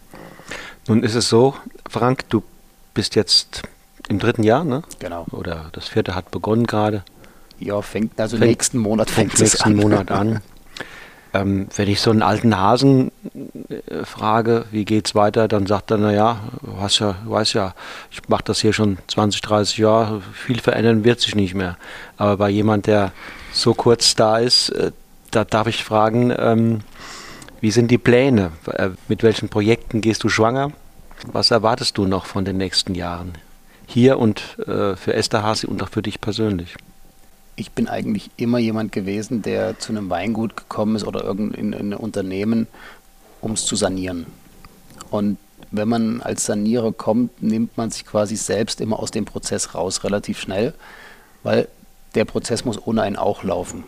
Nun ist es so, Frank, du bist jetzt im dritten Jahr, ne? Genau. Oder das vierte hat begonnen gerade. Ja, fängt, also fängt, nächsten Monat fängt, fängt es nächsten an. Monat an. ähm, wenn ich so einen alten Hasen äh, frage, wie geht's weiter, dann sagt er, naja, du hast ja, weißt ja, ich mache das hier schon zwanzig, dreißig Jahre, viel verändern wird sich nicht mehr. Aber bei jemand, der so kurz da ist, äh, da darf ich fragen, ähm, wie sind die Pläne? Äh, mit welchen Projekten gehst du schwanger? Was erwartest du noch von den nächsten Jahren? Hier und äh, für Esterhazy und auch für dich persönlich. Ich bin eigentlich immer jemand gewesen, der zu einem Weingut gekommen ist oder irgendein in ein Unternehmen, um es zu sanieren. Und wenn man als Sanierer kommt, nimmt man sich quasi selbst immer aus dem Prozess raus, relativ schnell, weil der Prozess muss ohne einen auch laufen.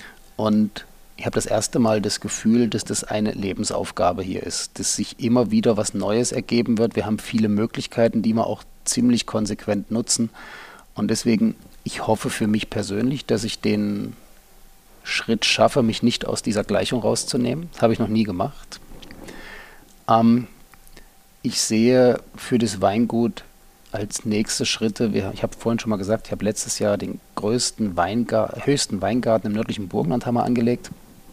Und ich habe das erste Mal das Gefühl, dass das eine Lebensaufgabe hier ist, dass sich immer wieder was Neues ergeben wird. Wir haben viele Möglichkeiten, die wir auch ziemlich konsequent nutzen. Und deswegen, ich hoffe für mich persönlich, dass ich den Schritt schaffe, mich nicht aus dieser Gleichung rauszunehmen. Das habe ich noch nie gemacht. Ähm, ich sehe für das Weingut als nächste Schritte, wir, ich habe vorhin schon mal gesagt, ich habe letztes Jahr den größten Weingarten, höchsten Weingarten im nördlichen Burgenland haben wir angelegt.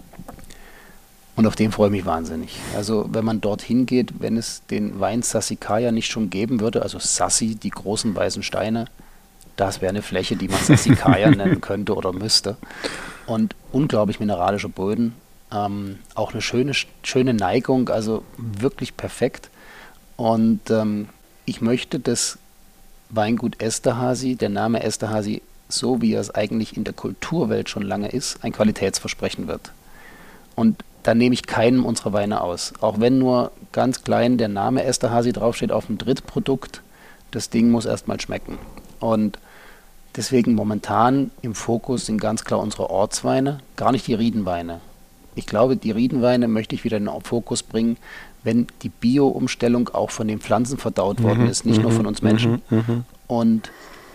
Und auf den freue ich mich wahnsinnig. Also wenn man dorthin geht, wenn es den Wein Sassicaia nicht schon geben würde, also Sassi, die großen weißen Steine, das wäre eine Fläche, die man Sassicaia nennen könnte oder müsste. Und unglaublich mineralische Böden. Ähm, auch eine schöne, schöne Neigung, also wirklich perfekt. Und ähm, ich möchte, dass Weingut Esterházy, der Name Esterházy, so wie er es eigentlich in der Kulturwelt schon lange ist, ein Qualitätsversprechen wird. Und da nehme ich keinem unserer Weine aus. Auch wenn nur ganz klein der Name Esterházy draufsteht auf dem Drittprodukt, das Ding muss erstmal schmecken. Und deswegen momentan im Fokus sind ganz klar unsere Ortsweine, gar nicht die Riedenweine. Ich glaube, die Riedenweine möchte ich wieder in den Fokus bringen, wenn die Bio-Umstellung auch von den Pflanzen verdaut mhm, worden ist, nicht mhm, nur von uns Menschen. Mhm, und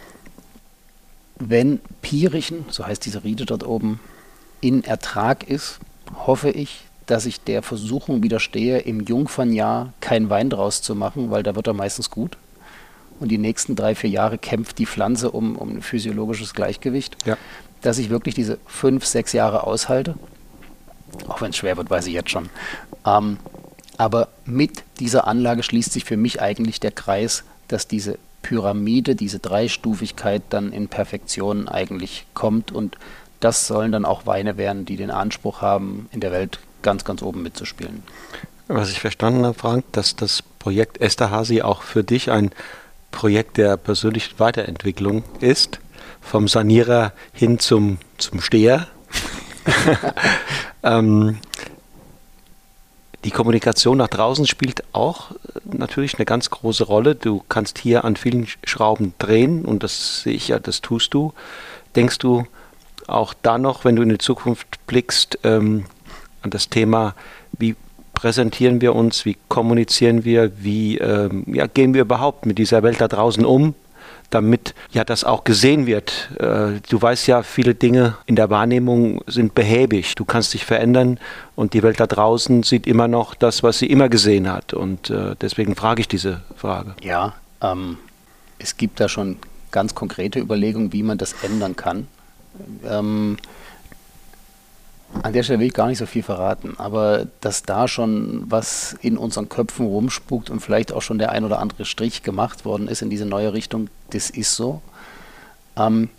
wenn Pierichen, so heißt diese Riede dort oben, in Ertrag ist, hoffe ich, dass ich der Versuchung widerstehe, im Jungfernjahr keinen Wein draus zu machen, weil da wird er meistens gut. Und die nächsten drei, vier Jahre kämpft die Pflanze um, um ein physiologisches Gleichgewicht, ja. Dass ich wirklich diese fünf, sechs Jahre aushalte. Auch wenn es schwer wird, weiß ich jetzt schon. Ähm, aber mit dieser Anlage schließt sich für mich eigentlich der Kreis, dass diese Pyramide, diese Dreistufigkeit dann in Perfektion eigentlich kommt. Und das sollen dann auch Weine werden, die den Anspruch haben, in der Welt ganz, ganz oben mitzuspielen. Was ich verstanden habe, Frank, dass das Projekt Esterházy auch für dich ein Projekt der persönlichen Weiterentwicklung ist, vom Sanierer hin zum, zum Steher. ähm, die Kommunikation nach draußen spielt auch natürlich eine ganz große Rolle. Du kannst hier an vielen Schrauben drehen und das sehe ich ja, das tust du. Denkst du auch da noch, wenn du in die Zukunft blickst, ähm, an das Thema, wie präsentieren wir uns, wie kommunizieren wir, wie ähm, ja, gehen wir überhaupt mit dieser Welt da draußen um, damit ja das auch gesehen wird. Äh, du weißt ja, viele Dinge in der Wahrnehmung sind behäbig. Du kannst dich verändern und die Welt da draußen sieht immer noch das, was sie immer gesehen hat. Und äh, deswegen frage ich diese Frage. Ja, ähm, es gibt da schon ganz konkrete Überlegungen, wie man das ändern kann. Ähm, An der Stelle will ich gar nicht so viel verraten, aber dass da schon was in unseren Köpfen rumspukt und vielleicht auch schon der ein oder andere Strich gemacht worden ist in diese neue Richtung, das ist so. Ähm,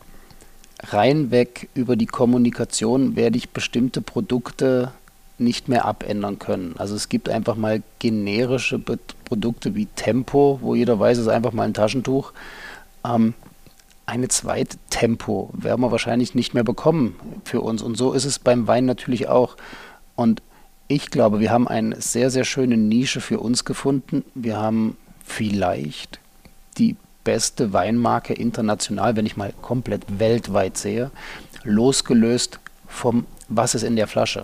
reinweg über die Kommunikation werde ich bestimmte Produkte nicht mehr abändern können. Also es gibt einfach mal generische Be- Produkte wie Tempo, wo jeder weiß, es ist einfach mal ein Taschentuch. Ähm, Eine zweite Tempo werden wir wahrscheinlich nicht mehr bekommen für uns. Und so ist es beim Wein natürlich auch. Und ich glaube, wir haben eine sehr, sehr schöne Nische für uns gefunden. Wir haben vielleicht die beste Weinmarke international, wenn ich mal komplett weltweit sehe, losgelöst vom Was ist in der Flasche.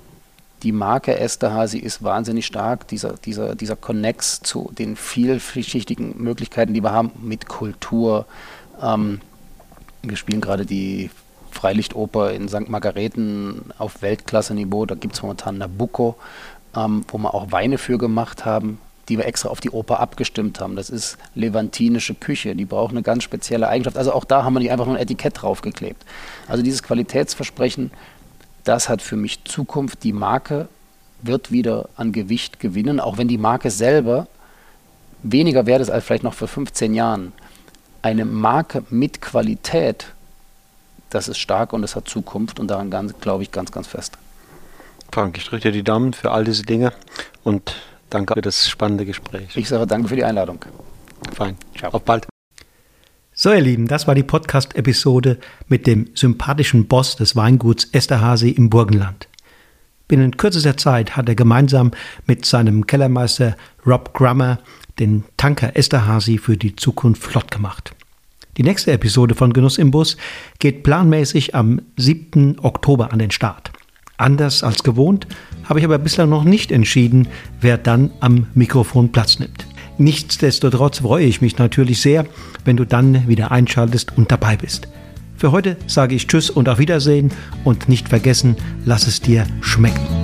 Die Marke Esterházy ist wahnsinnig stark, dieser, dieser, dieser Connex zu den vielschichtigen Möglichkeiten, die wir haben mit Kultur. Ähm, wir spielen gerade die Freilichtoper in Sankt Margareten auf Weltklasse-Niveau. Da gibt es momentan Nabucco, ähm, wo wir auch Weine für gemacht haben, die wir extra auf die Oper abgestimmt haben. Das ist levantinische Küche, die braucht eine ganz spezielle Eigenschaft. Also auch da haben wir nicht einfach nur ein Etikett draufgeklebt. Also dieses Qualitätsversprechen, das hat für mich Zukunft. Die Marke wird wieder an Gewicht gewinnen, auch wenn die Marke selber weniger wert ist als vielleicht noch vor fünfzehn Jahren. Eine Marke mit Qualität, das ist stark und das hat Zukunft und daran glaube ich ganz, ganz fest. Frank, ich drücke dir die Daumen für all diese Dinge und danke für das spannende Gespräch. Ich sage danke für die Einladung. Fein. Ciao. Auf bald. So, ihr Lieben, das war die Podcast-Episode mit dem sympathischen Boss des Weinguts Esterházy im Burgenland. Binnen kürzester Zeit hat er gemeinsam mit seinem Kellermeister Rob Grummer den Tanker Esterházy für die Zukunft flott gemacht. Die nächste Episode von Genuss im Bus geht planmäßig am siebten Oktober an den Start. Anders als gewohnt habe ich aber bislang noch nicht entschieden, wer dann am Mikrofon Platz nimmt. Nichtsdestotrotz freue ich mich natürlich sehr, wenn du dann wieder einschaltest und dabei bist. Für heute sage ich Tschüss und auf Wiedersehen und nicht vergessen, lass es dir schmecken.